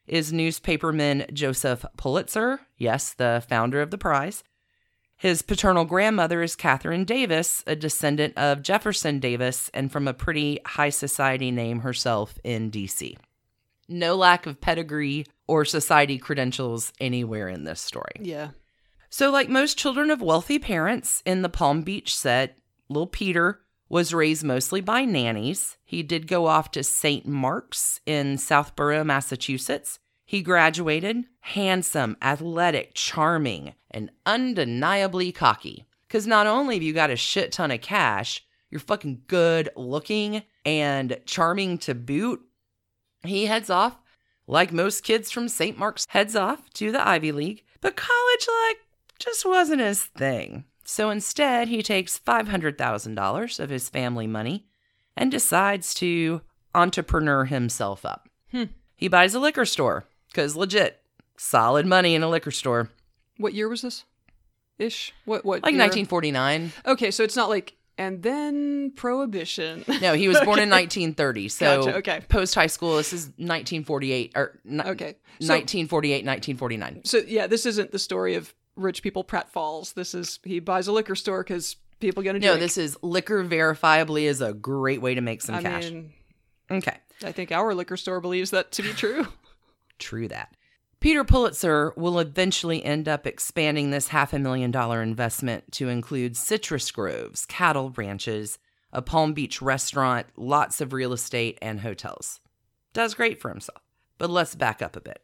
is newspaperman Joseph Pulitzer, yes, the founder of the prize. His paternal grandmother is Catherine Davis, a descendant of Jefferson Davis and from a pretty high society name herself in D C. No lack of pedigree or society credentials anywhere in this story. Yeah. So like most children of wealthy parents in the Palm Beach set, little Peter was raised mostly by nannies. He did go off to Saint Mark's in Southborough, Massachusetts. He graduated handsome, athletic, charming, and undeniably cocky. Because not only have you got a shit ton of cash, you're fucking good looking and charming to boot. He heads off, like most kids from Saint Mark's, heads off to the Ivy League. But college, like, just wasn't his thing. So instead, he takes five hundred thousand dollars of his family money and decides to entrepreneur himself up. Hmm. He buys a liquor store, because legit, solid money in a liquor store. What year was this? Ish? What? What? Like year? nineteen forty-nine. Okay, so it's not like, and then Prohibition. No, he was born Okay. in nineteen thirty. So Gotcha, okay. Post high school, this is nineteen forty-eight, or ni- Okay. So- nineteen forty-eight, nineteen forty-nine. So yeah, this isn't the story of rich people pratfalls. This is he buys a liquor store because people gonna No, drink. this is liquor verifiably is a great way to make some I cash. mean, Okay. I think our liquor store believes that to be true. True that. Peter Pulitzer will eventually end up expanding this half a million dollar investment to include citrus groves, cattle ranches, a Palm Beach restaurant, lots of real estate, and hotels. Does great for himself. But let's back up a bit.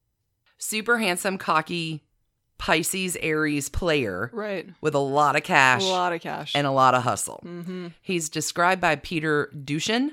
Super handsome, cocky, Pisces Aries player Right. with a lot of cash A lot of cash. and a lot of hustle. Mm-hmm. He's described by Peter Dushin.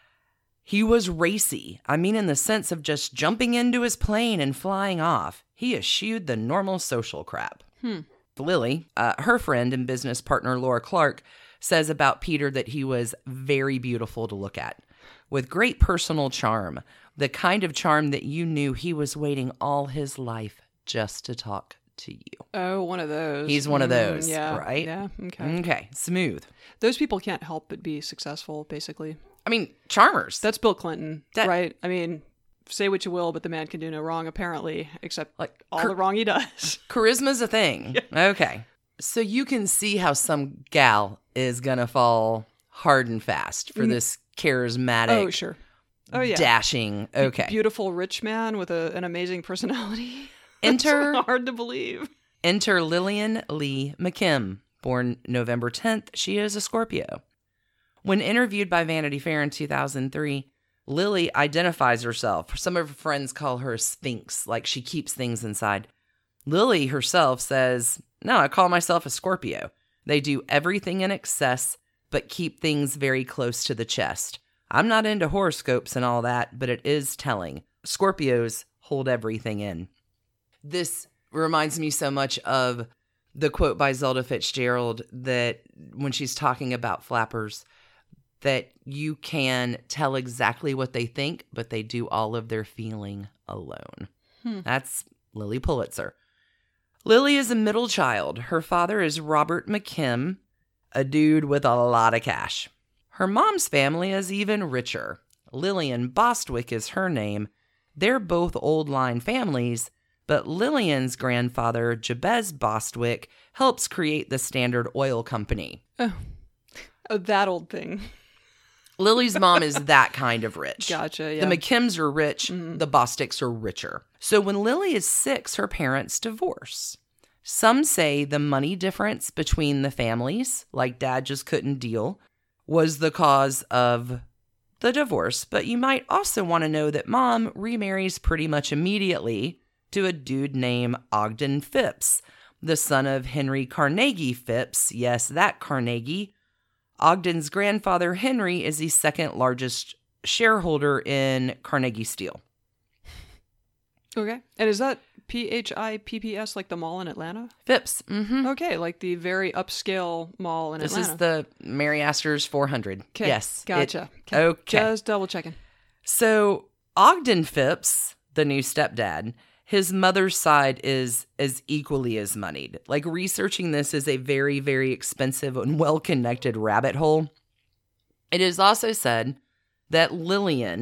He was racy. I mean, in the sense of just jumping into his plane and flying off. He eschewed the normal social crap. Hmm. Lily, uh, her friend and business partner Laura Clark, says about Peter that he was very beautiful to look at, with great personal charm, the kind of charm that you knew he was waiting all his life just to talk to you. Oh, one of those. He's one of those, Mm, yeah. right? Yeah. Okay. Okay, smooth. Those people can't help but be successful, basically. I mean, charmers. That's Bill Clinton, That- right? I mean, say what you will, but the man can do no wrong, apparently, except Like, all cur- the wrong he does. Charisma's a thing. Okay. So you can see how some gal is going to fall hard and fast for this charismatic, Oh, sure. Oh, yeah. dashing. Okay. Beautiful rich man with a, an amazing personality. Enter, That's hard to believe. enter Lillian Lee McKim, born November tenth. She is a Scorpio. When interviewed by Vanity Fair in two thousand three, Lily identifies herself. Some of her friends call her a sphinx, like she keeps things inside. Lily herself says, no, I call myself a Scorpio. They do everything in excess, but keep things very close to the chest. I'm not into horoscopes and all that, but it is telling. Scorpios hold everything in. This reminds me so much of the quote by Zelda Fitzgerald that when she's talking about flappers, that you can tell exactly what they think, but they do all of their feeling alone. Hmm. That's Lily Pulitzer. Lily is a middle child. Her father is Robert McKim, a dude with a lot of cash. Her mom's family is even richer. Lillian Bostwick is her name. They're both old line families, but Lillian's grandfather, Jabez Bostwick, helps create the Standard Oil Company. Oh, oh that old thing. Lily's mom is that kind of rich. Gotcha, yeah. The McKims are rich. Mhm. The Bostwicks are richer. So when Lily is six, her parents divorce. Some say the money difference between the families, like dad just couldn't deal, was the cause of the divorce. But you might also want to know that mom remarries pretty much immediately to a dude named Ogden Phipps, the son of Henry Carnegie Phipps. Yes, that Carnegie. Ogden's grandfather, Henry, is the second largest shareholder in Carnegie Steel. Okay. And is that P H I P P S, like the mall in Atlanta? Phipps. Mm-hmm. Okay, like the very upscale mall in This Atlanta. is the Mary Astor's four hundred. Okay, Yes. Gotcha. It- okay. Just double checking. So Ogden Phipps, the new stepdad, his mother's side is as equally as moneyed. Like, researching this is a very, very expensive and well-connected rabbit hole. It is also said that Lillian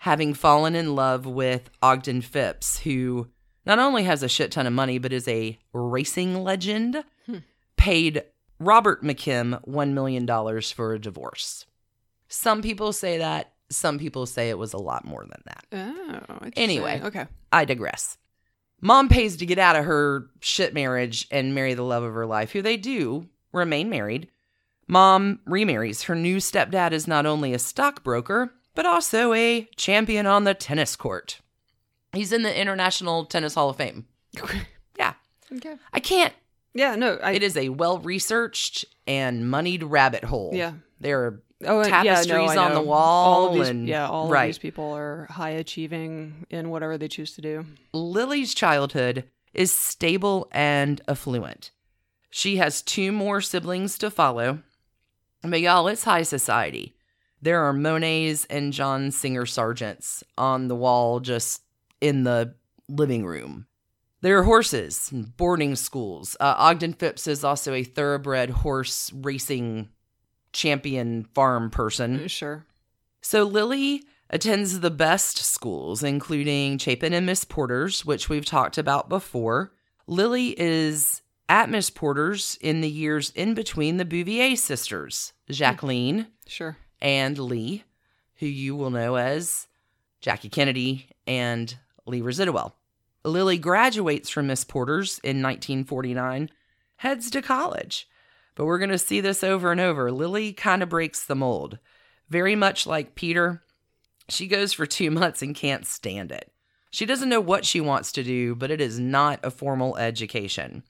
having fallen in love with Ogden Phipps, who not only has a shit ton of money, but is a racing legend, hmm. paid Robert McKim one million dollars for a divorce. Some people say that. Some people say it was a lot more than that. Oh, anyway, okay. I digress. Mom pays to get out of her shit marriage and marry the love of her life, who they do remain married. Mom remarries. Her new stepdad is not only a stockbroker, but also a champion on the tennis court. He's in the International Tennis Hall of Fame. Yeah. Okay. I can't. Yeah, no. I, it is a well-researched and moneyed rabbit hole. Yeah. There are oh, tapestries yeah, no, on the wall. All of these, and, yeah, all right. of these people are high-achieving in whatever they choose to do. Lily's childhood is stable and affluent. She has two more siblings to follow. But y'all, it's high society. There are Monets and John Singer Sargents on the wall just in the living room. There are horses and boarding schools. Uh, Ogden Phipps is also a thoroughbred horse racing champion farm person. Sure. So Lily attends the best schools, including Chapin and Miss Porter's, which we've talked about before. Lily is at Miss Porter's in the years in between the Bouvier sisters, Jacqueline sure. and Lee, who you will know as Jackie Kennedy and Lee Residwell. Lily graduates from Miss Porter's in nineteen forty-nine, heads to college. But we're going to see this over and over. Lily kind of breaks the mold. Very much like Peter, she goes for two months and can't stand it. She doesn't know what she wants to do, but it is not a formal education.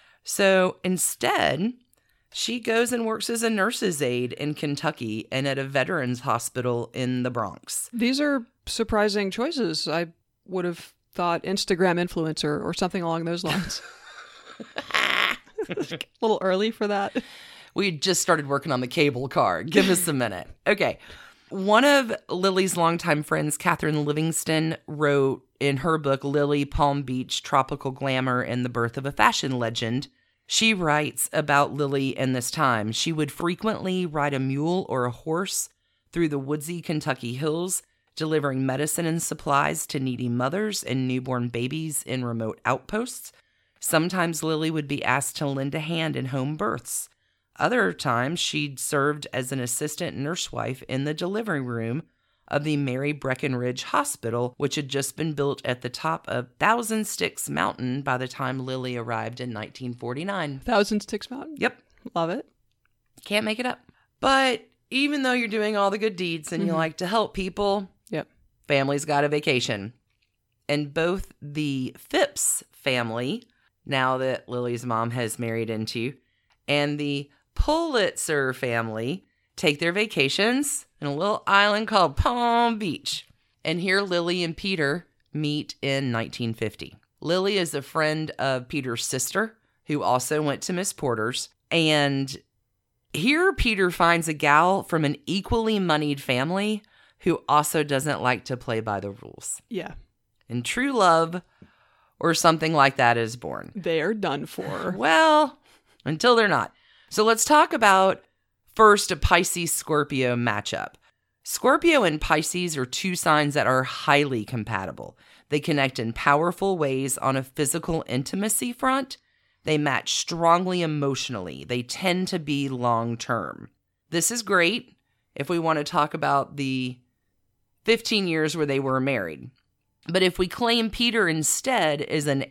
So instead, she goes and works as a nurse's aide in Kentucky and at a veterans hospital in the Bronx. These are surprising choices. I would have thought Instagram influencer or something along those lines. A little early for that. We just started working on the cable car. Give us a minute. Okay. One of Lily's longtime friends, Catherine Livingston, wrote in her book, Lily, Palm Beach, Tropical Glamour and the Birth of a Fashion Legend. She writes about Lily in this time. She would frequently ride a mule or a horse through the woodsy Kentucky hills, delivering medicine and supplies to needy mothers and newborn babies in remote outposts. Sometimes Lily would be asked to lend a hand in home births. Other times, she'd served as an assistant nursewife in the delivery room of the Mary Breckinridge Hospital, which had just been built at the top of Thousand Sticks Mountain by the time Lily arrived in nineteen forty-nine. Thousand Sticks Mountain? Yep. Love it. Can't make it up. But even though you're doing all the good deeds and mm-hmm. you like to help people, yep, family's got a vacation. And both the Phipps family, now that Lily's mom has married into, and the Pulitzer family take their vacations in a little island called Palm Beach. And here Lily and Peter meet in nineteen fifty. Lily is a friend of Peter's sister, who also went to Miss Porter's. And here Peter finds a gal from an equally moneyed family who also doesn't like to play by the rules. Yeah. And true love or something like that is born. They are done for. Well, until they're not. So let's talk about first a Pisces-Scorpio matchup. Scorpio and Pisces are two signs that are highly compatible. They connect in powerful ways on a physical intimacy front. They match strongly emotionally. They tend to be long-term. This is great if we want to talk about the fifteen years where they were married. But if we claim Peter instead is an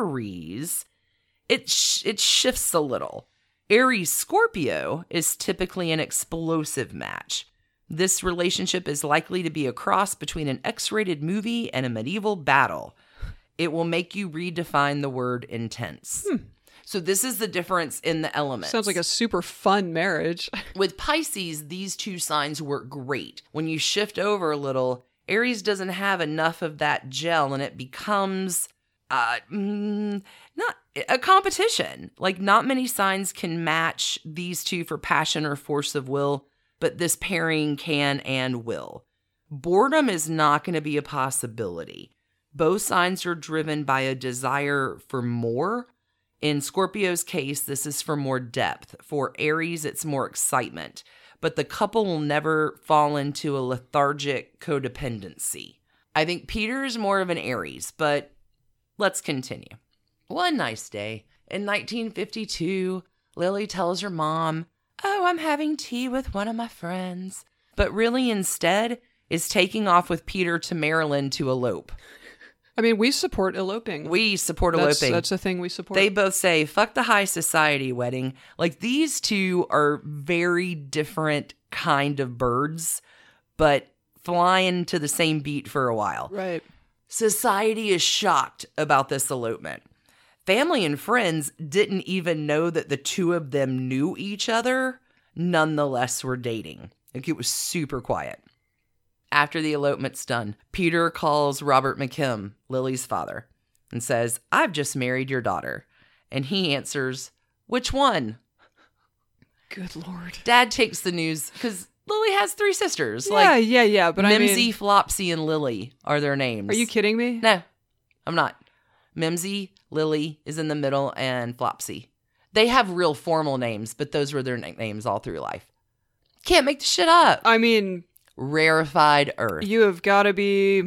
Aries, it sh- it shifts a little. Aries Scorpio is typically an explosive match. This relationship is likely to be a cross between an X-rated movie and a medieval battle. It will make you redefine the word intense. Hmm. So this is the difference in the elements. Sounds like a super fun marriage. With Pisces, these two signs work great. When you shift over a little, Aries doesn't have enough of that gel and it becomes uh, mm, not a competition. Like not many signs can match these two for passion or force of will, but this pairing can and will. Boredom is not going to be a possibility. Both signs are driven by a desire for more. In Scorpio's case, this is for more depth. For Aries, it's more excitement. but the couple will never fall into a lethargic codependency. I think Peter is more of an Aries, but let's continue. One nice day in nineteen fifty-two, Lily tells her mom, "Oh, I'm having tea with one of my friends," but really instead is taking off with Peter to Maryland to elope. I mean, we support eloping. We support that's, eloping. That's a thing we support. They both say, fuck the high society wedding. Like, these two are very different kind of birds, but flying to the same beat for a while. Right. Society is shocked about this elopement. Family and friends didn't even know that the two of them knew each other, nonetheless were dating. Like, it was super quiet. After the elopement's done, Peter calls Robert McKim, Lily's father, and says, "I've just married your daughter." And he answers, "Which one?" Good Lord. Dad takes the news because Lily has three sisters. Yeah, like, yeah, yeah. But Mimsy, I mean, Flopsy, and Lily are their names. are you kidding me? No, I'm not. Mimsy, Lily is in the middle, and Flopsy. They have real formal names, but those were their nicknames all through life. Can't make the shit up. I mean, Rarefied earth. you have got to be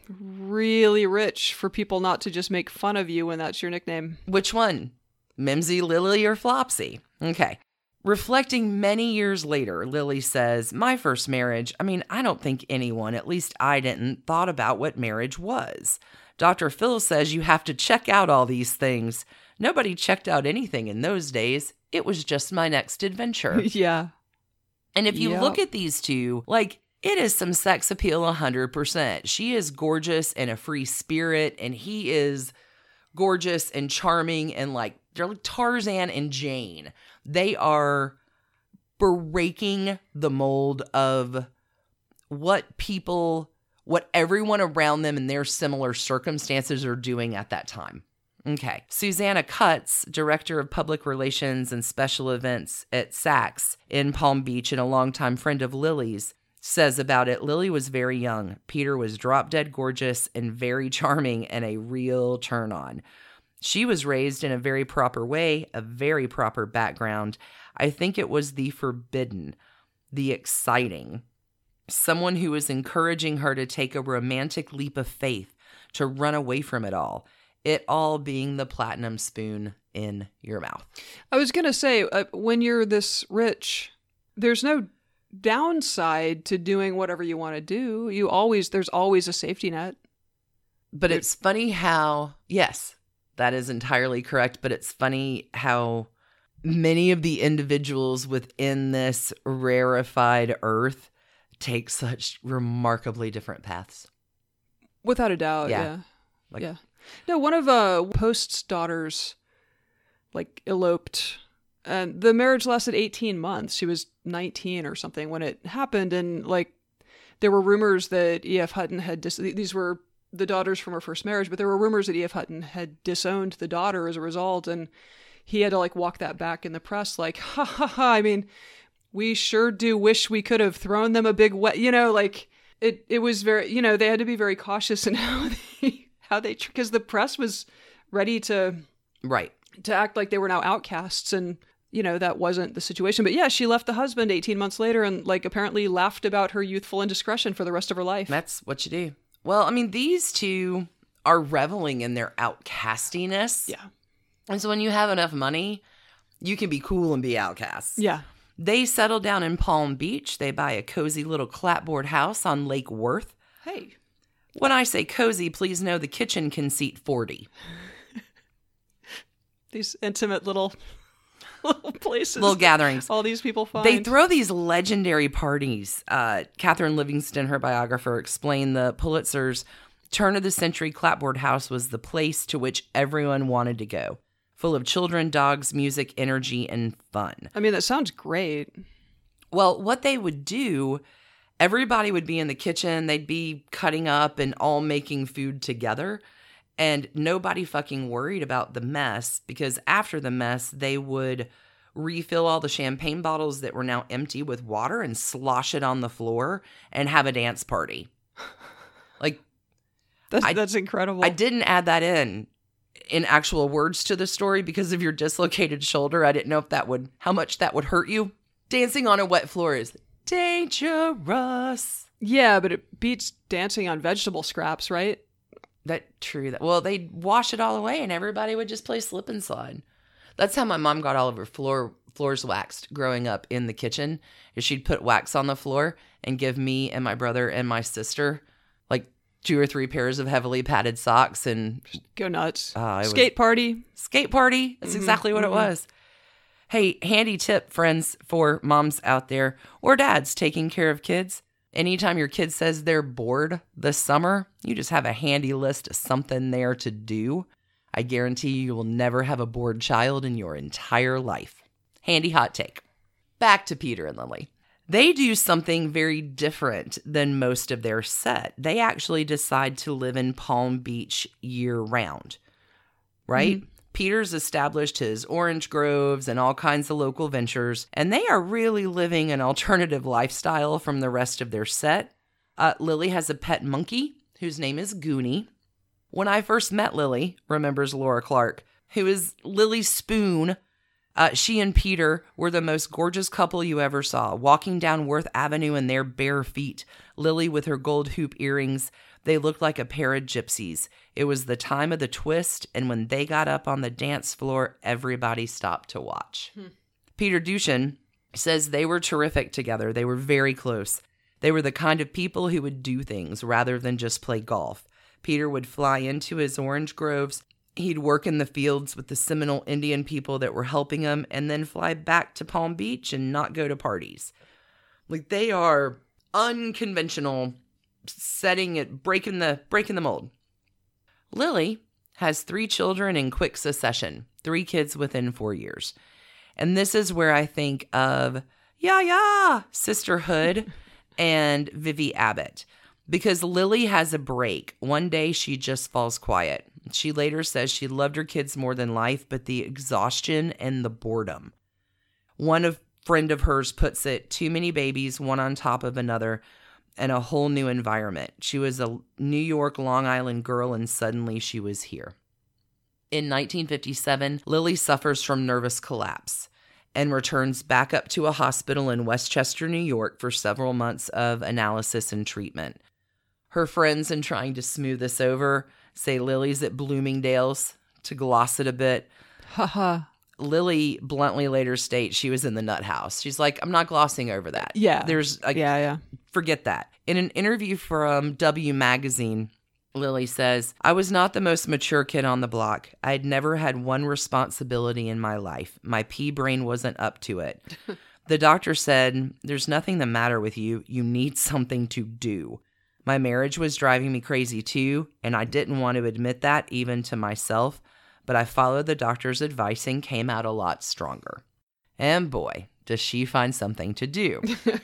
really rich for people not to just make fun of you when that's your nickname. Which one? Mimsy, Lily, or Flopsy? Okay. Reflecting many years later, Lily says, "My first marriage, I mean, I don't think anyone, at least I didn't, thought about what marriage was. Doctor Phil says you have to check out all these things. Nobody checked out anything in those days. It was just my next adventure." Yeah. And if you Yeah. look at these two, like, it is some sex appeal one hundred percent. She is gorgeous and a free spirit, and he is gorgeous and charming, and like, they're like Tarzan and Jane. They are breaking the mold of what people, what everyone around them in their similar circumstances are doing at that time. Okay. Susanna Cutts, director of public relations and special events at Saks in Palm Beach and a longtime friend of Lily's, says about it, "Lily was very young. Peter was drop dead gorgeous and very charming and a real turn on. She was raised in a very proper way, a very proper background. I think it was the forbidden, the exciting. Someone who was encouraging her to take a romantic leap of faith, to run away from it all. It all being the platinum spoon in your mouth." I was going to say, uh, when you're this rich, there's no downside to doing whatever you want to do. You always, there's always a safety net. But it's funny how, yes, that is entirely correct. But it's funny how many of the individuals within this rarefied earth take such remarkably different paths. Without a doubt. Yeah. Yeah. Like- yeah. No, one of uh, Post's daughters, like, eloped. And the marriage lasted eighteen months. She was nineteen or something when it happened. And, like, there were rumors that E F. Hutton had, dis- these were the daughters from her first marriage, but there were rumors that E F. Hutton had disowned the daughter as a result. And he had to, like, walk that back in the press, like, ha ha ha. I mean, we sure do wish we could have thrown them a big wet, you know, like, it, it was very, you know, they had to be very cautious in how they, how they, because the press was ready to, Right. to act like they were now outcasts, and, you know, that wasn't the situation. But yeah, she left the husband eighteen months later and, like, apparently laughed about her youthful indiscretion for the rest of her life. That's what you do. Well, I mean, these two are reveling in their outcastiness. Yeah. And so when you have enough money, you can be cool and be outcasts. Yeah. They settle down in Palm Beach. They buy a cozy little clapboard house on Lake Worth. Hey. When I say cozy, please know the kitchen can seat forty. These intimate little little places. Little gatherings. All these people find. They throw these legendary parties. Uh, Catherine Livingston, her biographer, explained the Pulitzer's turn-of-the-century clapboard house was the place to which everyone wanted to go. Full of children, dogs, music, energy, and fun. I mean, that sounds great. Well, what they would do, everybody would be in the kitchen. They'd be cutting up and all making food together. And nobody fucking worried about the mess, because after the mess, they would refill all the champagne bottles that were now empty with water and slosh it on the floor and have a dance party. Like, That's, I- that's incredible. I didn't add that in, in actual words to the story because of your dislocated shoulder. I didn't know if that would, how much that would hurt you. Dancing on a wet floor is dangerous. Yeah, but it beats dancing on vegetable scraps, right? That true. That well, they'd wash it all away, and everybody would just play slip and slide. That's how my mom got all of her floor floors waxed growing up in the kitchen. Is she'd put wax on the floor and give me and my brother and my sister like two or three pairs of heavily padded socks and Go nuts. uh, it Skate party. skate party. That's Mhm, exactly what mhm. it was. Hey, handy tip, friends, for moms out there or dads taking care of kids. Anytime your kid says they're bored this summer, you just have a handy list of something there to do. I guarantee you will never have a bored child in your entire life. Handy hot take. Back to Peter and Lily. They do something very different than most of their set. They actually decide to live in Palm Beach year round, right? Mm-hmm. Peter's established his orange groves and all kinds of local ventures, and they are really living an alternative lifestyle from the rest of their set. Uh, Lily has a pet monkey whose name is Goonie. When I first met Lily, remembers Laura Clark, who is Lily's spoon, uh, she and Peter were the most gorgeous couple you ever saw, walking down Worth Avenue in their bare feet, Lily with her gold hoop earrings. They looked like a pair of gypsies. It was the time of the twist, and when they got up on the dance floor, everybody stopped to watch. Hmm. Peter Dushan says they were terrific together. They were very close. They were the kind of people who would do things rather than just play golf. Peter would fly into his orange groves. He'd work in the fields with the Seminole Indian people that were helping him and then fly back to Palm Beach and not go to parties. Like, they are unconventional, setting it, breaking the breaking the mold. Lily has three children in quick succession, three kids within four years. And this is where I think of Yeah Yeah Sisterhood and Vivi Abbott. Because Lily has a break. One day she just falls quiet. She later says she loved her kids more than life, but the exhaustion and the boredom. One of, friend of hers puts it, too many babies, one on top of another, and a whole new environment. She was a New York, Long Island girl, and suddenly she was here. In nineteen fifty-seven, Lily suffers from nervous collapse and returns back up to a hospital in Westchester, New York for several months of analysis and treatment. Her friends, in trying to smooth this over, say Lily's at Bloomingdale's to gloss it a bit. Haha. Lily bluntly later states she was in the nut house. She's like, I'm not glossing over that. Yeah. There's a, yeah, yeah. Forget that. In an interview from W Magazine, Lily says, I was not the most mature kid on the block. I had never had one responsibility in my life. My pea brain wasn't up to it. The doctor said, there's nothing the matter with you. You need something to do. My marriage was driving me crazy too, and I didn't want to admit that even to myself, but I followed the doctor's advice and came out a lot stronger. And boy, does she find something to do.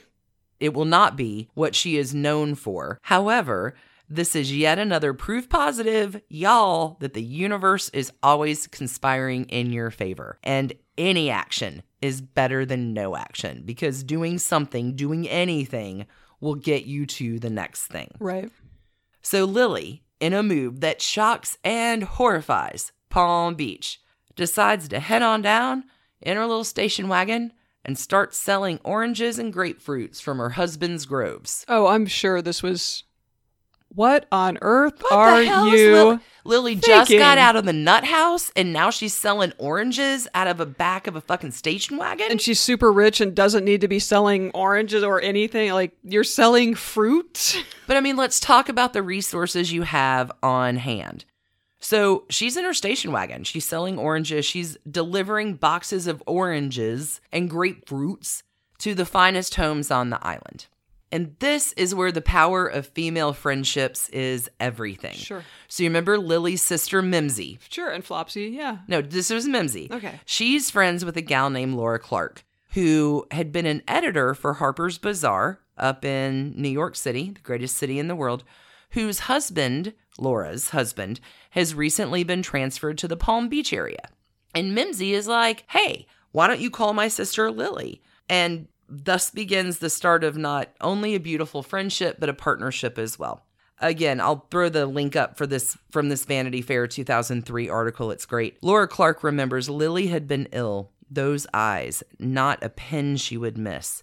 It will not be what she is known for. However, this is yet another proof positive, y'all, that the universe is always conspiring in your favor. And any action is better than no action, because doing something, doing anything, will get you to the next thing. Right. So Lily, in a move that shocks and horrifies Palm Beach, decides to head on down in her little station wagon and start selling oranges and grapefruits from her husband's groves. Oh, I'm sure this was... What on earth What are the hell you is Lily? Lily just thinking? got out of the nut house, and now she's selling oranges out of the back of a fucking station wagon? And she's super rich and doesn't need to be selling oranges or anything. Like, you're selling fruit? But I mean, let's talk about the resources you have on hand. So she's in her station wagon. She's selling oranges. She's delivering boxes of oranges and grapefruits to the finest homes on the island. And this is where the power of female friendships is everything. Sure. So you remember Lily's sister, Mimsy? Sure, and Flopsy, yeah. No, this was Mimsy. Okay. She's friends with a gal named Laura Clark, who had been an editor for Harper's Bazaar up in New York City, the greatest city in the world, whose husband, Laura's husband, has recently been transferred to the Palm Beach area. And Mimsy is like, hey, why don't you call my sister Lily? And thus begins the start of not only a beautiful friendship, but a partnership as well. Again, I'll throw the link up for this from this Vanity Fair two thousand three article. It's great. Laura Clark remembers Lily had been ill. Those eyes, not a pin she would miss.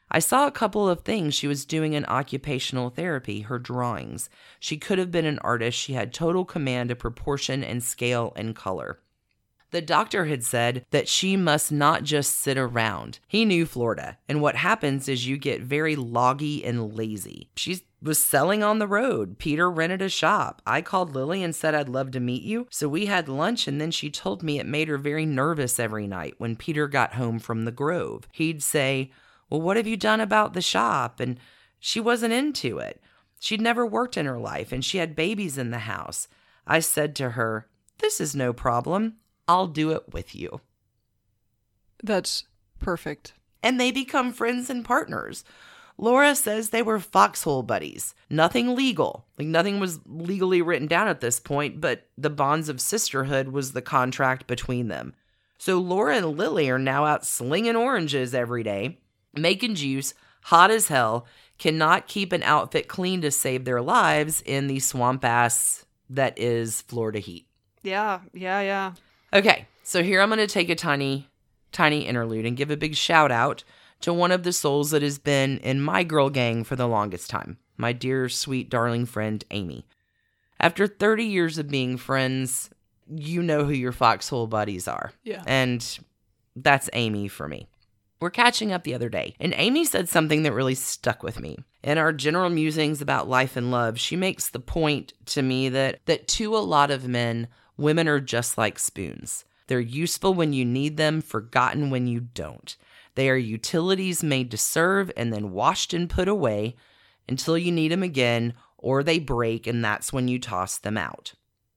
I saw a couple of things. She was doing in occupational therapy, her drawings. She could have been an artist. She had total command of proportion and scale and color. The doctor had said that she must not just sit around. He knew Florida, and what happens is you get very loggy and lazy. She was selling on the road. Peter rented a shop. I called Lily and said I'd love to meet you, so we had lunch, and then she told me it made her very nervous every night when Peter got home from the Grove. He'd say, well, what have you done about the shop? And she wasn't into it. She'd never worked in her life, and she had babies in the house. I said to her, this is no problem. I'll do it with you. That's perfect. And they become friends and partners. Laura says they were foxhole buddies. Nothing legal. Like nothing was legally written down at this point, but the bonds of sisterhood was the contract between them. So Laura and Lily are now out slinging oranges every day, making juice, hot as hell, cannot keep an outfit clean to save their lives in the swamp ass that is Florida heat. Yeah, yeah, yeah. Okay, so here I'm going to take a tiny, tiny interlude and give a big shout out to one of the souls that has been in my girl gang for the longest time, my dear, sweet, darling friend, Amy. After thirty years of being friends, you know who your foxhole buddies are. Yeah. And that's Amy for me. We're catching up the other day, and Amy said something that really stuck with me. In our general musings about life and love, she makes the point to me that, that to a lot of men, women are just like spoons. They're useful when you need them, forgotten when you don't. They are utilities made to serve and then washed and put away until you need them again, or they break, and that's when you toss them out.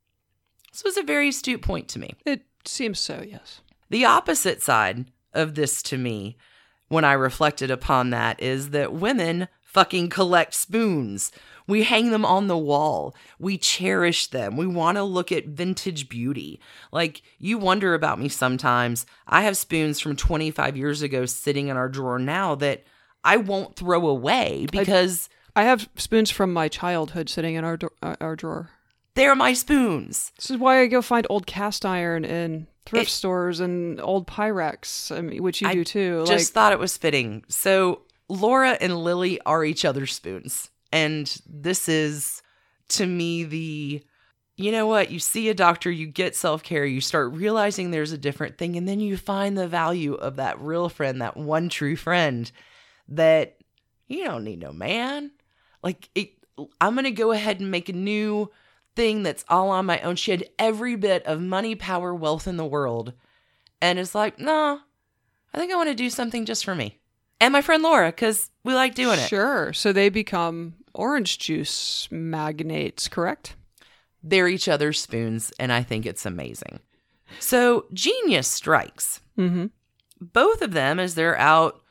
This was a very astute point to me. It seems so, yes. The opposite side of this to me, when I reflected upon that, is that women fucking collect spoons. We hang them on the wall. We cherish them. We want to look at vintage beauty. Like, you wonder about me sometimes. I have spoons from twenty-five years ago sitting in our drawer now that I won't throw away because... I, I have spoons from my childhood sitting in our do- uh, our drawer. They're my spoons. This is why I go find old cast iron in thrift It, stores and old Pyrex, I mean, which you I do too. Just like, thought it was fitting. So Laura and Lily are each other's spoons. And this is, to me, the, you know what? You see a doctor, you get self-care, you start realizing there's a different thing, and then you find the value of that real friend, that one true friend that you don't need no man. Like, it, I'm going to go ahead and make a new thing that's all on my own. She had every bit of money, power, wealth in the world. And it's like, no, I think I want to do something just for me. And my friend Laura, because we like doing it. Sure. So they become orange juice magnates, correct? They're each other's spoons, and I think it's amazing. So genius strikes. Mm-hmm. Both of them, as they're out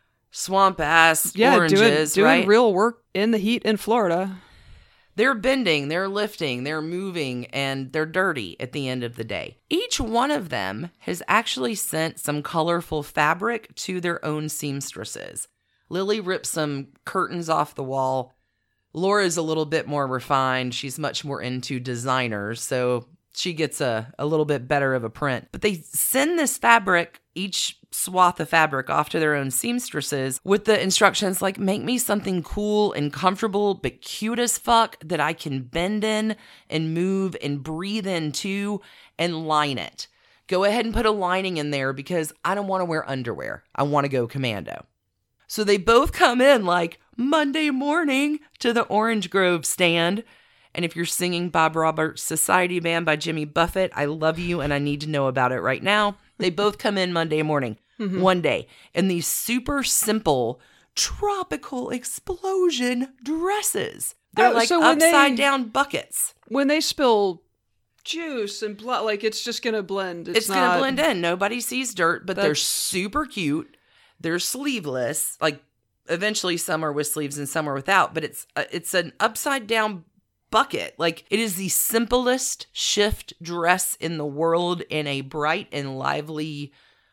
swamp ass yeah, oranges, doing, doing right? real work in the heat in Florida. They're bending, they're lifting, they're moving, and they're dirty at the end of the day. Each one of them has actually sent some colorful fabric to their own seamstresses. Lily ripped some curtains off the wall. Laura's a little bit more refined. She's much more into designers, so she gets a, a little bit better of a print. But they send this fabric, each swath of fabric, off to their own seamstresses with the instructions like, make me something cool and comfortable but cute as fuck that I can bend in and move and breathe into and line it. Go ahead and put a lining in there because I don't want to wear underwear. I want to go commando. So they both come in like Monday morning to the Orange Grove stand. And if you're singing Bob Roberts' Society Band by Jimmy Buffett, I love you and I need to know about it right now. They both come in Monday morning, mm-hmm. one day, in these super simple tropical explosion dresses. They're oh, like so upside they, down buckets. When they spill juice and blood, like it's just going to blend. It's, it's not... going to blend in. Nobody sees dirt, but That's... they're super cute. They're sleeveless. Like eventually some are with sleeves and some are without, but it's uh, it's an upside down bucket. Like, it is the simplest shift dress in the world in a bright and lively,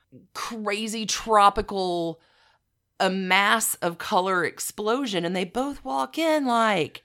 crazy tropical, a mass of color explosion. And they both walk in like,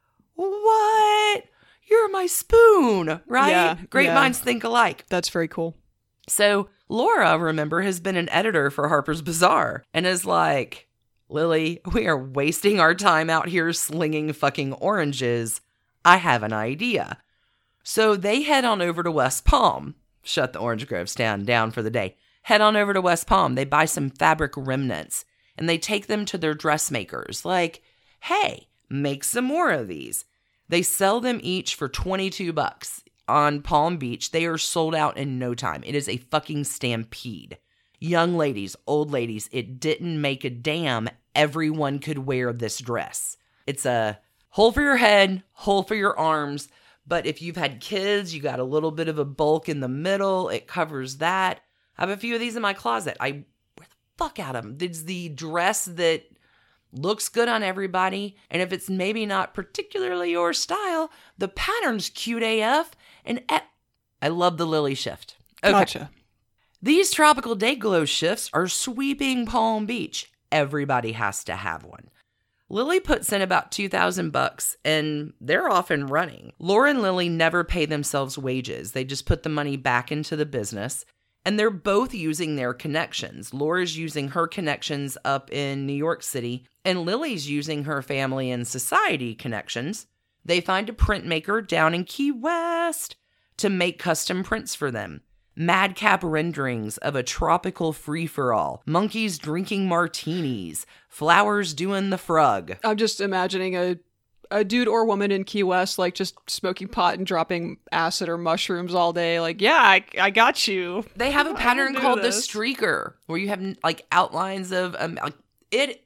what? You're my spoon, right? Yeah, Great yeah. minds think alike. That's very cool. So Laura, remember, has been an editor for Harper's Bazaar and is like, Lily, we are wasting our time out here slinging fucking oranges. I have an idea. So they head on over to West Palm. Shut the orange grove stand down for the day. Head on over to West Palm. They buy some fabric remnants and they take them to their dressmakers. Like, hey, make some more of these. They sell them each for twenty-two bucks on Palm Beach. They are sold out in no time. It is a fucking stampede. Young ladies, old ladies, it didn't make a damn. Everyone could wear this dress. It's a hole for your head, hole for your arms. But if you've had kids, you got a little bit of a bulk in the middle. It covers that. I have a few of these in my closet. I wear the fuck out of them. It's the dress that looks good on everybody. And if it's maybe not particularly your style, the pattern's cute A F. And e- I love the Lily shift. Okay. Gotcha. These tropical day glow shifts are sweeping Palm Beach. Everybody has to have one. Lily puts in about two thousand bucks and they're off and running. Laura and Lily never pay themselves wages. They just put the money back into the business and they're both using their connections. Laura's using her connections up in New York City and Lily's using her family and society connections. They find a printmaker down in Key West to make custom prints for them. Madcap renderings of a tropical free-for-all, monkeys drinking martinis, flowers doing the frog. I'm just imagining a a dude or woman in Key West, like just smoking pot and dropping acid or mushrooms all day. Like, yeah, I, I got you. They have a pattern called this. the streaker, where you have like outlines of um, like it.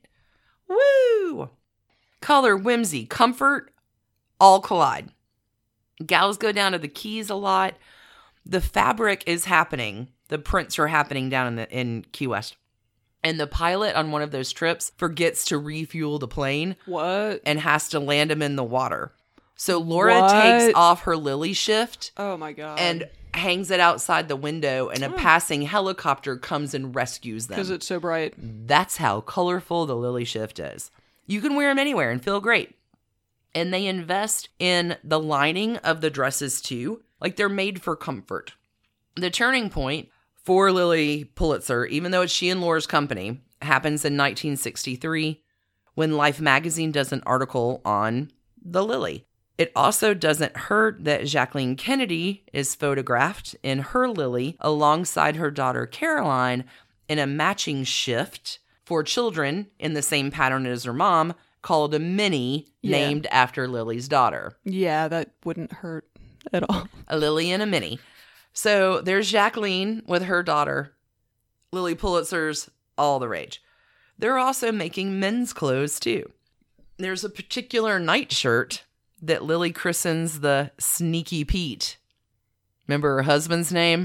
Woo! Color, whimsy, comfort, all collide. Gals go down to the Keys a lot. The fabric is happening. The prints are happening down in the in Key West. And the pilot on one of those trips forgets to refuel the plane. What? And has to land him in the water. So Laura What? takes off her Lily shift. Oh my God. And hangs it outside the window and a oh. passing helicopter comes and rescues them. Because it's so bright. That's how colorful the Lily shift is. You can wear them anywhere and feel great. And they invest in the lining of the dresses too. Like they're made for comfort. The turning point for Lily Pulitzer, even though it's she and Laura's company, happens in nineteen sixty-three when Life magazine does an article on the Lily. It also doesn't hurt that Jacqueline Kennedy is photographed in her Lily alongside her daughter Caroline in a matching shift for children in the same pattern as her mom called a Minnie, yeah. named after Lily's daughter. Yeah, that wouldn't hurt at all. A Lily and a Minnie. So there's Jacqueline with her daughter. Lily Pulitzer's all the rage. They're also making men's clothes too. There's a particular nightshirt that Lily christens the Sneaky Pete. Remember her husband's name?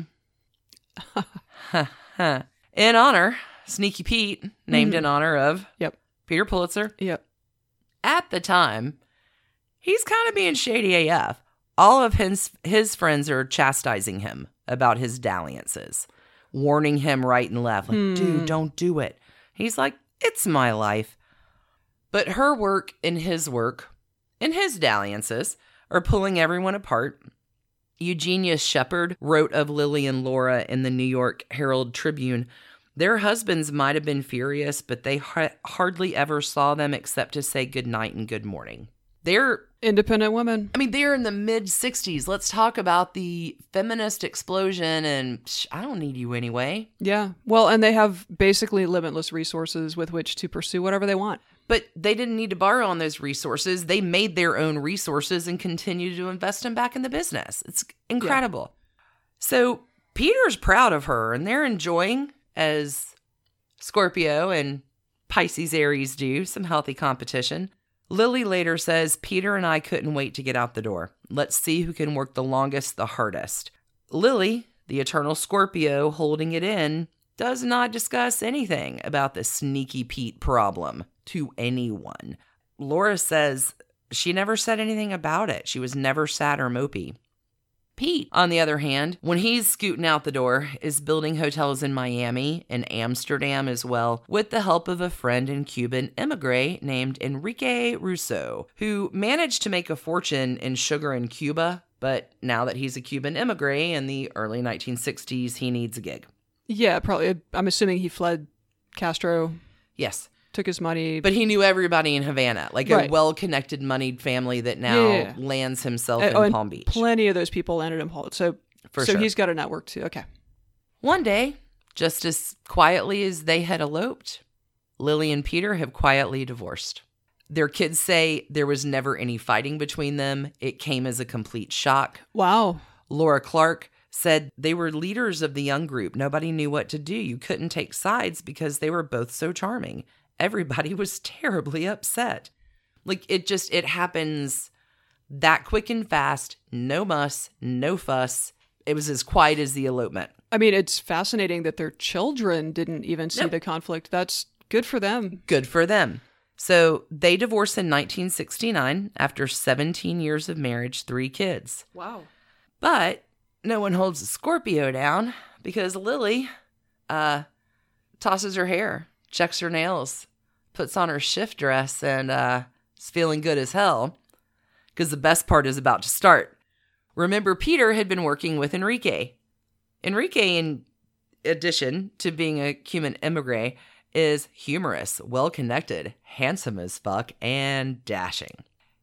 In honor, Sneaky Pete, named mm-hmm. in honor of yep. Peter Pulitzer. Yep. At the time, he's kind of being shady A F. All of his, his friends are chastising him about his dalliances, warning him right and left, like, hmm. dude, don't do it. He's like, it's my life. But her work and his work and his dalliances are pulling everyone apart. Eugenia Shepard wrote of Lily and Laura in the New York Herald Tribune. Their husbands might have been furious, but they ha- hardly ever saw them except to say good night and good morning. They're independent women. I mean, they're in the mid sixties. Let's talk about the feminist explosion and psh, I don't need you anyway. Yeah. Well, and they have basically limitless resources with which to pursue whatever they want. But they didn't need to borrow on those resources. They made their own resources and continue to invest them back in the business. It's incredible. Yeah. So Peter's proud of her and they're enjoying, as Scorpio and Pisces Aries do, some healthy competition. Lily later says, Peter and I couldn't wait to get out the door. Let's see who can work the longest, the hardest. Lily, the eternal Scorpio holding it in, does not discuss anything about the Sneaky Pete problem to anyone. Laura says she never said anything about it. She was never sad or mopey. Pete, on the other hand, when he's scooting out the door, is building hotels in Miami and Amsterdam as well, with the help of a friend and Cuban emigre named Enrique Russo, who managed to make a fortune in sugar in Cuba, but now that he's a Cuban emigre in the early nineteen sixties, he needs a gig. Yeah, probably. I'm assuming he fled Castro. Yes. took his money. But he knew everybody in Havana, like Right. a well-connected, moneyed family that now Yeah, yeah, yeah. lands himself Uh, in oh, and Palm Beach. Plenty of those people landed in Palm. So, For so sure. he's got a network too. Okay. One day, just as quietly as they had eloped, Lily and Peter have quietly divorced. Their kids say there was never any fighting between them. It came as a complete shock. Wow. Laura Clark said they were leaders of the young group. Nobody knew what to do. You couldn't take sides because they were both so charming. Everybody was terribly upset. Like, it just, it happens that quick and fast. No muss, no fuss. It was as quiet as the elopement. I mean, it's fascinating that their children didn't even see Nope. the conflict. That's good for them. Good for them. So they divorced in nineteen sixty-nine after seventeen years of marriage, three kids. Wow. But no one holds a Scorpio down because Lily uh, tosses her hair, checks her nails, puts on her shift dress, and uh, is feeling good as hell because the best part is about to start. Remember, Peter had been working with Enrique. Enrique, in addition to being a Cuban emigre, is humorous, well-connected, handsome as fuck, and dashing.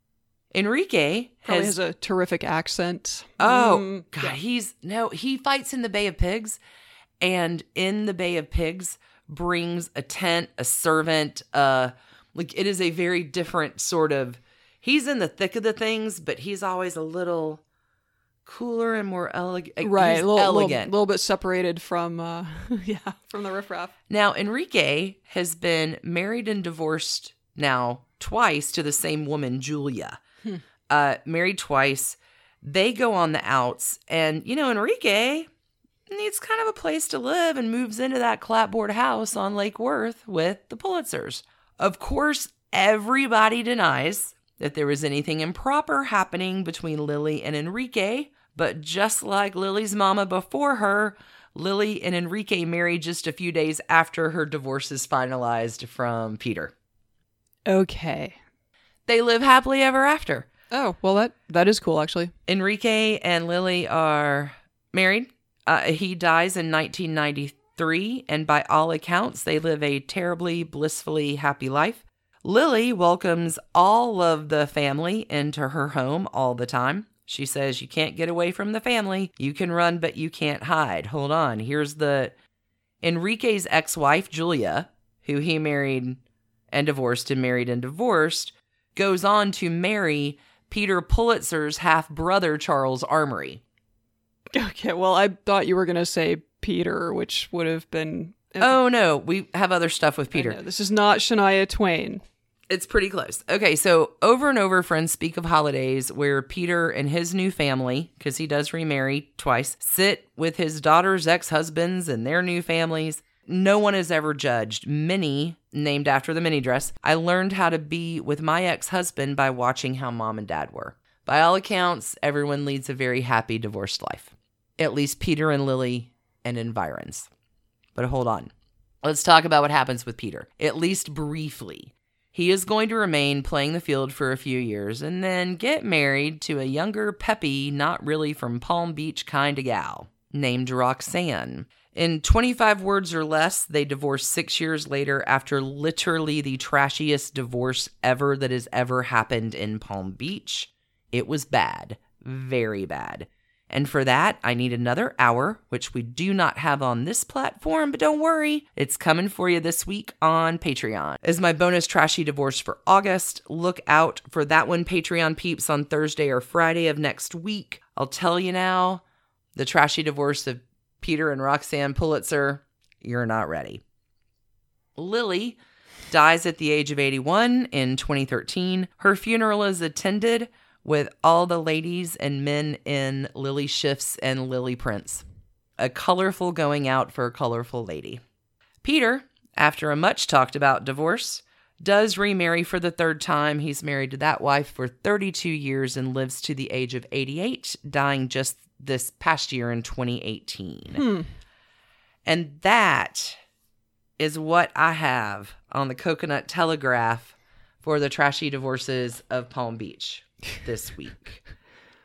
Enrique Probably has, has a terrific accent. oh Mm, god, yeah. he's no, he fights in the Bay of Pigs, and in the Bay of Pigs brings a tent, a servant, uh, like it is a very different sort of. He's in the thick of the things, but he's always a little cooler and more elegant. Right, He's a little, little, elegant. little bit separated from, uh, yeah, from the riffraff. Now, Enrique has been married and divorced now twice to the same woman, Julia. Hmm. Uh, married twice. They go on the outs. And, you know, Enrique needs kind of a place to live and moves into that clapboard house on Lake Worth with the Pulitzers. Of course, everybody denies that there was anything improper happening between Lily and Enrique. But just like Lily's mama before her, Lily and Enrique married just a few days after her divorce is finalized from Peter. Okay. They live happily ever after. Oh, well, that that is cool, actually. Enrique and Lily are married. Uh, he dies in nineteen ninety-three, and by all accounts, they live a terribly, blissfully happy life. Lily welcomes all of the family into her home all the time. She says, you can't get away from the family. You can run, but you can't hide. Hold on. Here's the Enrique's ex-wife, Julia, who he married and divorced and married and divorced, goes on to marry Peter Pulitzer's half-brother, Charles Armory. Okay, well, I thought you were going to say Peter, which would have been... Oh, no. We have other stuff with I Peter. know, this is not Shania Twain. It's pretty close. Okay, so over and over, friends speak of holidays where Peter and his new family, because he does remarry twice, sit with his daughter's ex-husbands and their new families. No one is ever judged. Minnie, named after the mini dress, I learned how to be with my ex-husband by watching how mom and dad were. By all accounts, everyone leads a very happy divorced life. At least Peter and Lily and environs. But hold on. Let's talk about what happens with Peter, at least briefly. He is going to remain playing the field for a few years and then get married to a younger, peppy, not really from Palm Beach kind of gal named Roxanne. In twenty-five words or less, they divorced six years later after literally the trashiest divorce ever that has ever happened in Palm Beach. It was bad, very bad. And for that, I need another hour, which we do not have on this platform, but don't worry, it's coming for you this week on Patreon. As my bonus trashy divorce for August, look out for that one, Patreon peeps, on Thursday or Friday of next week. I'll tell you now, the trashy divorce of Peter and Roxanne Pulitzer, you're not ready. Lily dies at the age of eighty-one in twenty thirteen. Her funeral is attended with all the ladies and men in Lily shifts and Lily prints. A colorful going out for a colorful lady. Peter, after a much talked about divorce, does remarry for the third time. He's married to that wife for thirty-two years and lives to the age of eighty-eight, dying just this past year in twenty eighteen. Hmm. And that is what I have on the Coconut Telegraph for the trashy divorces of Palm Beach this week.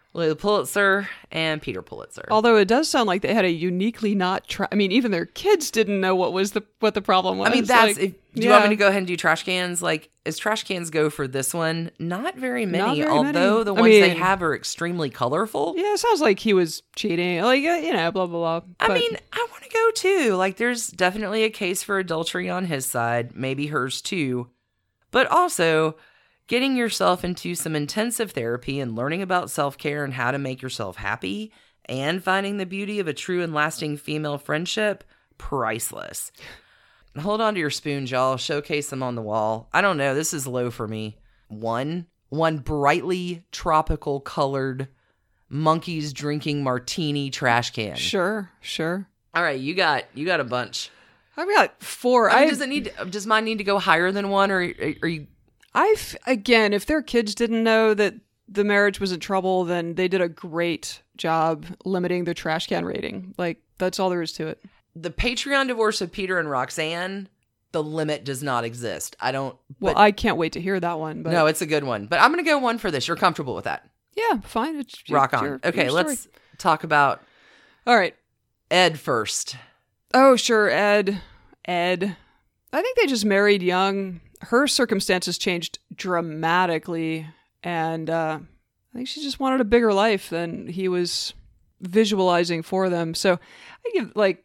Lou Pulitzer and Peter Pulitzer. Although it does sound like they had a uniquely not. Tra- I mean, even their kids didn't know what was the what the problem was. I mean, that's. Like, if, do you yeah. want me to go ahead and do trash cans? Like, as trash cans go for this one, not very many. Not very although many. the I ones they mean- have are extremely colorful. Yeah, it sounds like he was cheating. Like, uh, you know, blah blah blah. I But- mean, I want to go too. Like, there's definitely a case for adultery on his side, maybe hers too. But also, getting yourself into some intensive therapy and learning about self-care and how to make yourself happy and finding the beauty of a true and lasting female friendship, priceless. Hold on to your spoons, y'all. Showcase them on the wall. I don't know. This is low for me. One. One brightly tropical colored monkeys drinking martini trash can. sure, sure. All right, you got you got a bunch. I've got four. I mean, I does it need? Does mine need to go higher than one, or are you? I've again, if their kids didn't know that the marriage was in trouble, then they did a great job limiting their trash can rating. Like, that's all there is to it. The Patreon divorce of Peter and Roxanne, the limit does not exist. I don't. Well, but, I can't wait to hear that one. But no, it's a good one. But I'm gonna go one for this. You're comfortable with that? yeah, fine. It's Rock it's on. your- Okay, your let's story. talk about All right. Ed first. Oh, sure, Ed. Ed. I think they just married young. Her circumstances changed dramatically, and uh, I think she just wanted a bigger life than he was visualizing for them. So I give like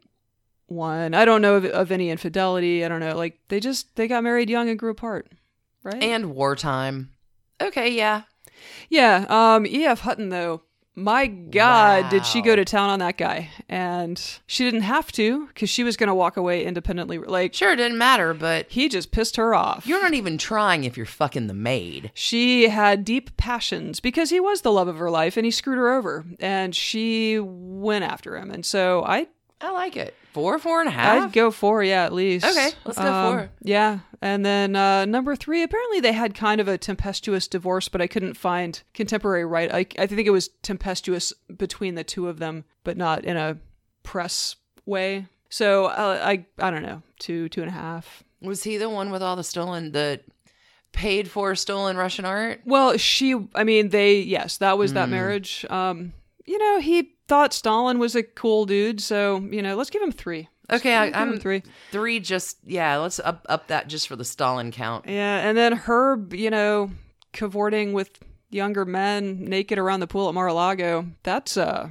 one. I don't know of, of any infidelity. I don't know. Like, they just they got married young and grew apart, right? And wartime. Okay, yeah. yeah. Um, E F Hutton though. My God, did she go Wow. to town on that guy? And she didn't have to, because she was going to walk away independently. Like, Sure, it didn't matter, but he just pissed her off. you're not even trying if you're fucking the maid. She had deep passions because he was the love of her life and he screwed her over. And she went after him. And so I, I like it. Four, four and a half. I'd go four, yeah, at least. Okay, let's go Um, four. Yeah. And then uh, number three, apparently they had kind of a tempestuous divorce, but I couldn't find contemporary right. I, I think it was tempestuous between the two of them, but not in a press way. So uh, I, I don't know, two, two and a half. Was he the one with all the stolen, the paid for stolen Russian art? Well, she, I mean, they, yes, that was Hmm. that marriage. Um, you know, he thought Stalin was a cool dude, so, you know, let's give him three. Okay, I, Let's give him I'm three. Three, just yeah. Let's up up that just for the Stalin count. Yeah, and then Herb, you know, cavorting with younger men naked around the pool at Mar-a-Lago. That's, uh,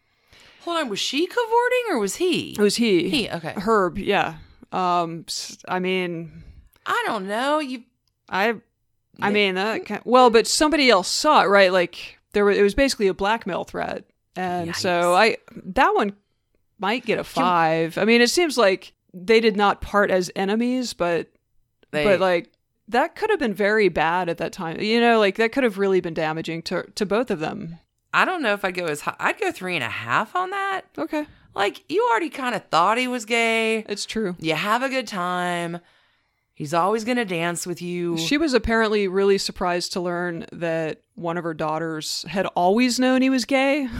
Hold on, was she cavorting or was he? it was he. He, okay. Herb, yeah. Um, s- I mean, I don't know. You I, I mean, that kind well, but somebody else saw it, right? Like, there was, it was basically a blackmail threat. And so Yikes. I, that one might get a five. I mean, it seems like they did not part as enemies, but, they, but like, that could have been very bad at that time. You know, like, that could have really been damaging to, to both of them. I don't know if I'd go as high. I'd go three and a half on that. Okay. Like, you already kind of thought he was gay. It's true. You have a good time. He's always going to dance with you. She was apparently really surprised to learn that one of her daughters had always known he was gay.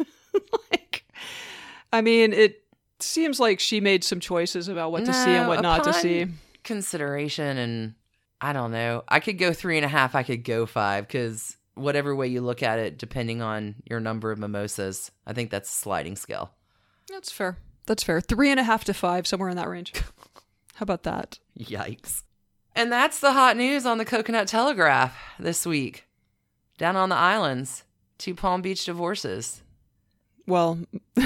Like, I mean, it seems like she made some choices about what to see and No, what not to upon see. Consideration, and I don't know. I could go three and a half. I could go five, because whatever way you look at it, depending on your number of mimosas, I think that's a sliding scale. That's fair. That's fair. Three and a half to five, somewhere in that range. How about that? Yikes. And that's the hot news on the Coconut Telegraph this week. Down on the islands, two Palm Beach divorces. Well,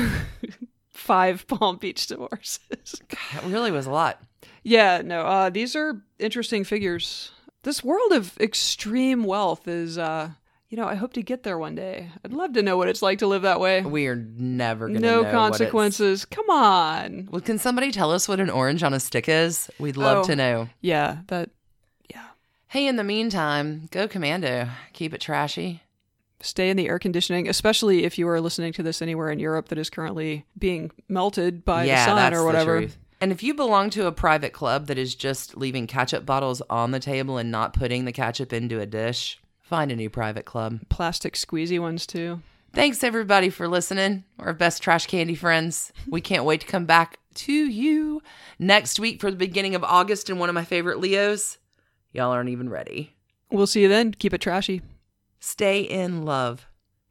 five Palm Beach divorces. That really was a lot. Yeah, no, uh, these are interesting figures. This world of extreme wealth is, uh, you know, I hope to get there one day. I'd love to know what it's like to live that way. We are never going to No know consequences. Come on. What it's... Well, can somebody tell us what an orange on a stick is? We'd love Oh. to know. Yeah, that, yeah. Hey, in the meantime, go commando. Keep it trashy. Stay in the air conditioning, especially if you are listening to this anywhere in Europe that is currently being melted by yeah, the sun that's or whatever. The truth. And if you belong to a private club that is just leaving ketchup bottles on the table and not putting the ketchup into a dish, find a new private club. Plastic squeezy ones too. Thanks everybody for listening. Our best trash candy friends. We can't wait to come back to you next week for the beginning of August and one of my favorite Leos. Y'all aren't even ready. We'll see you then. Keep it trashy. Stay in love.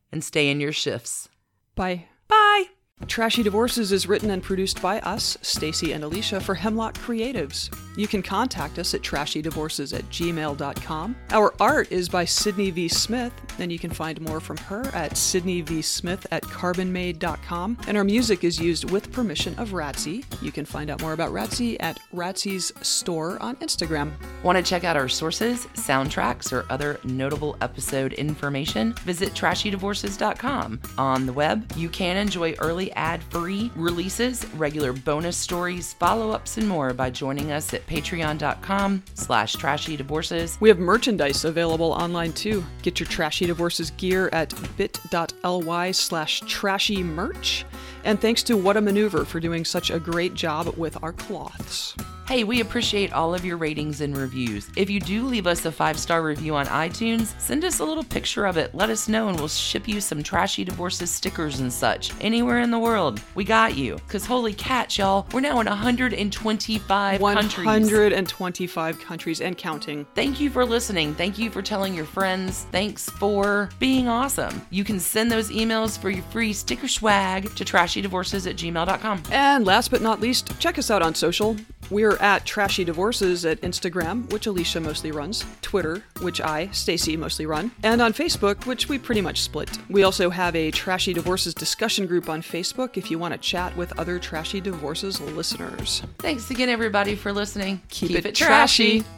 and stay in your shifts. Bye. Bye. Trashy Divorces is written and produced by us, Stacy and Alicia, for Hemlock Creatives. You can contact us at trashydivorces at gmail dot com. Our art is by Sydney V. Smith, and you can find more from her at sydney v smith at carbonmade dot com. And our music is used with permission of Ratsy. You can find out more about Ratsy at Ratsy's store on Instagram. Want to check out our sources, soundtracks, or other notable episode information? Visit trashy divorces dot com. On the web, you can enjoy early ad-free releases, regular bonus stories, follow-ups, and more by joining us at patreon dot com slash trashy divorces. We have merchandise available online too. Get your Trashy Divorces gear at bit dot l y slash trashy merch. And thanks to What a Maneuver for doing such a great job with our cloths. Hey, we appreciate all of your ratings and reviews. If you do leave us a five-star review on iTunes, send us a little picture of it. Let us know and we'll ship you some Trashy Divorces stickers and such. Anywhere in the world, we got you. Because holy cats, y'all, we're now in one hundred twenty-five countries. one hundred twenty-five countries and counting. Thank you for listening. Thank you for telling your friends. Thanks for being awesome. You can send those emails for your free sticker swag to trashy divorces at gmail dot com. And last but not least, check us out on social. We're at Trashy Divorces at Instagram, which Alicia mostly runs, Twitter, which I, Stacy, mostly run, and on Facebook, which we pretty much split. We also have a Trashy Divorces discussion group on Facebook if you want to chat with other Trashy Divorces listeners. Thanks again, everybody, for listening. Keep, Keep it, it trashy. trashy.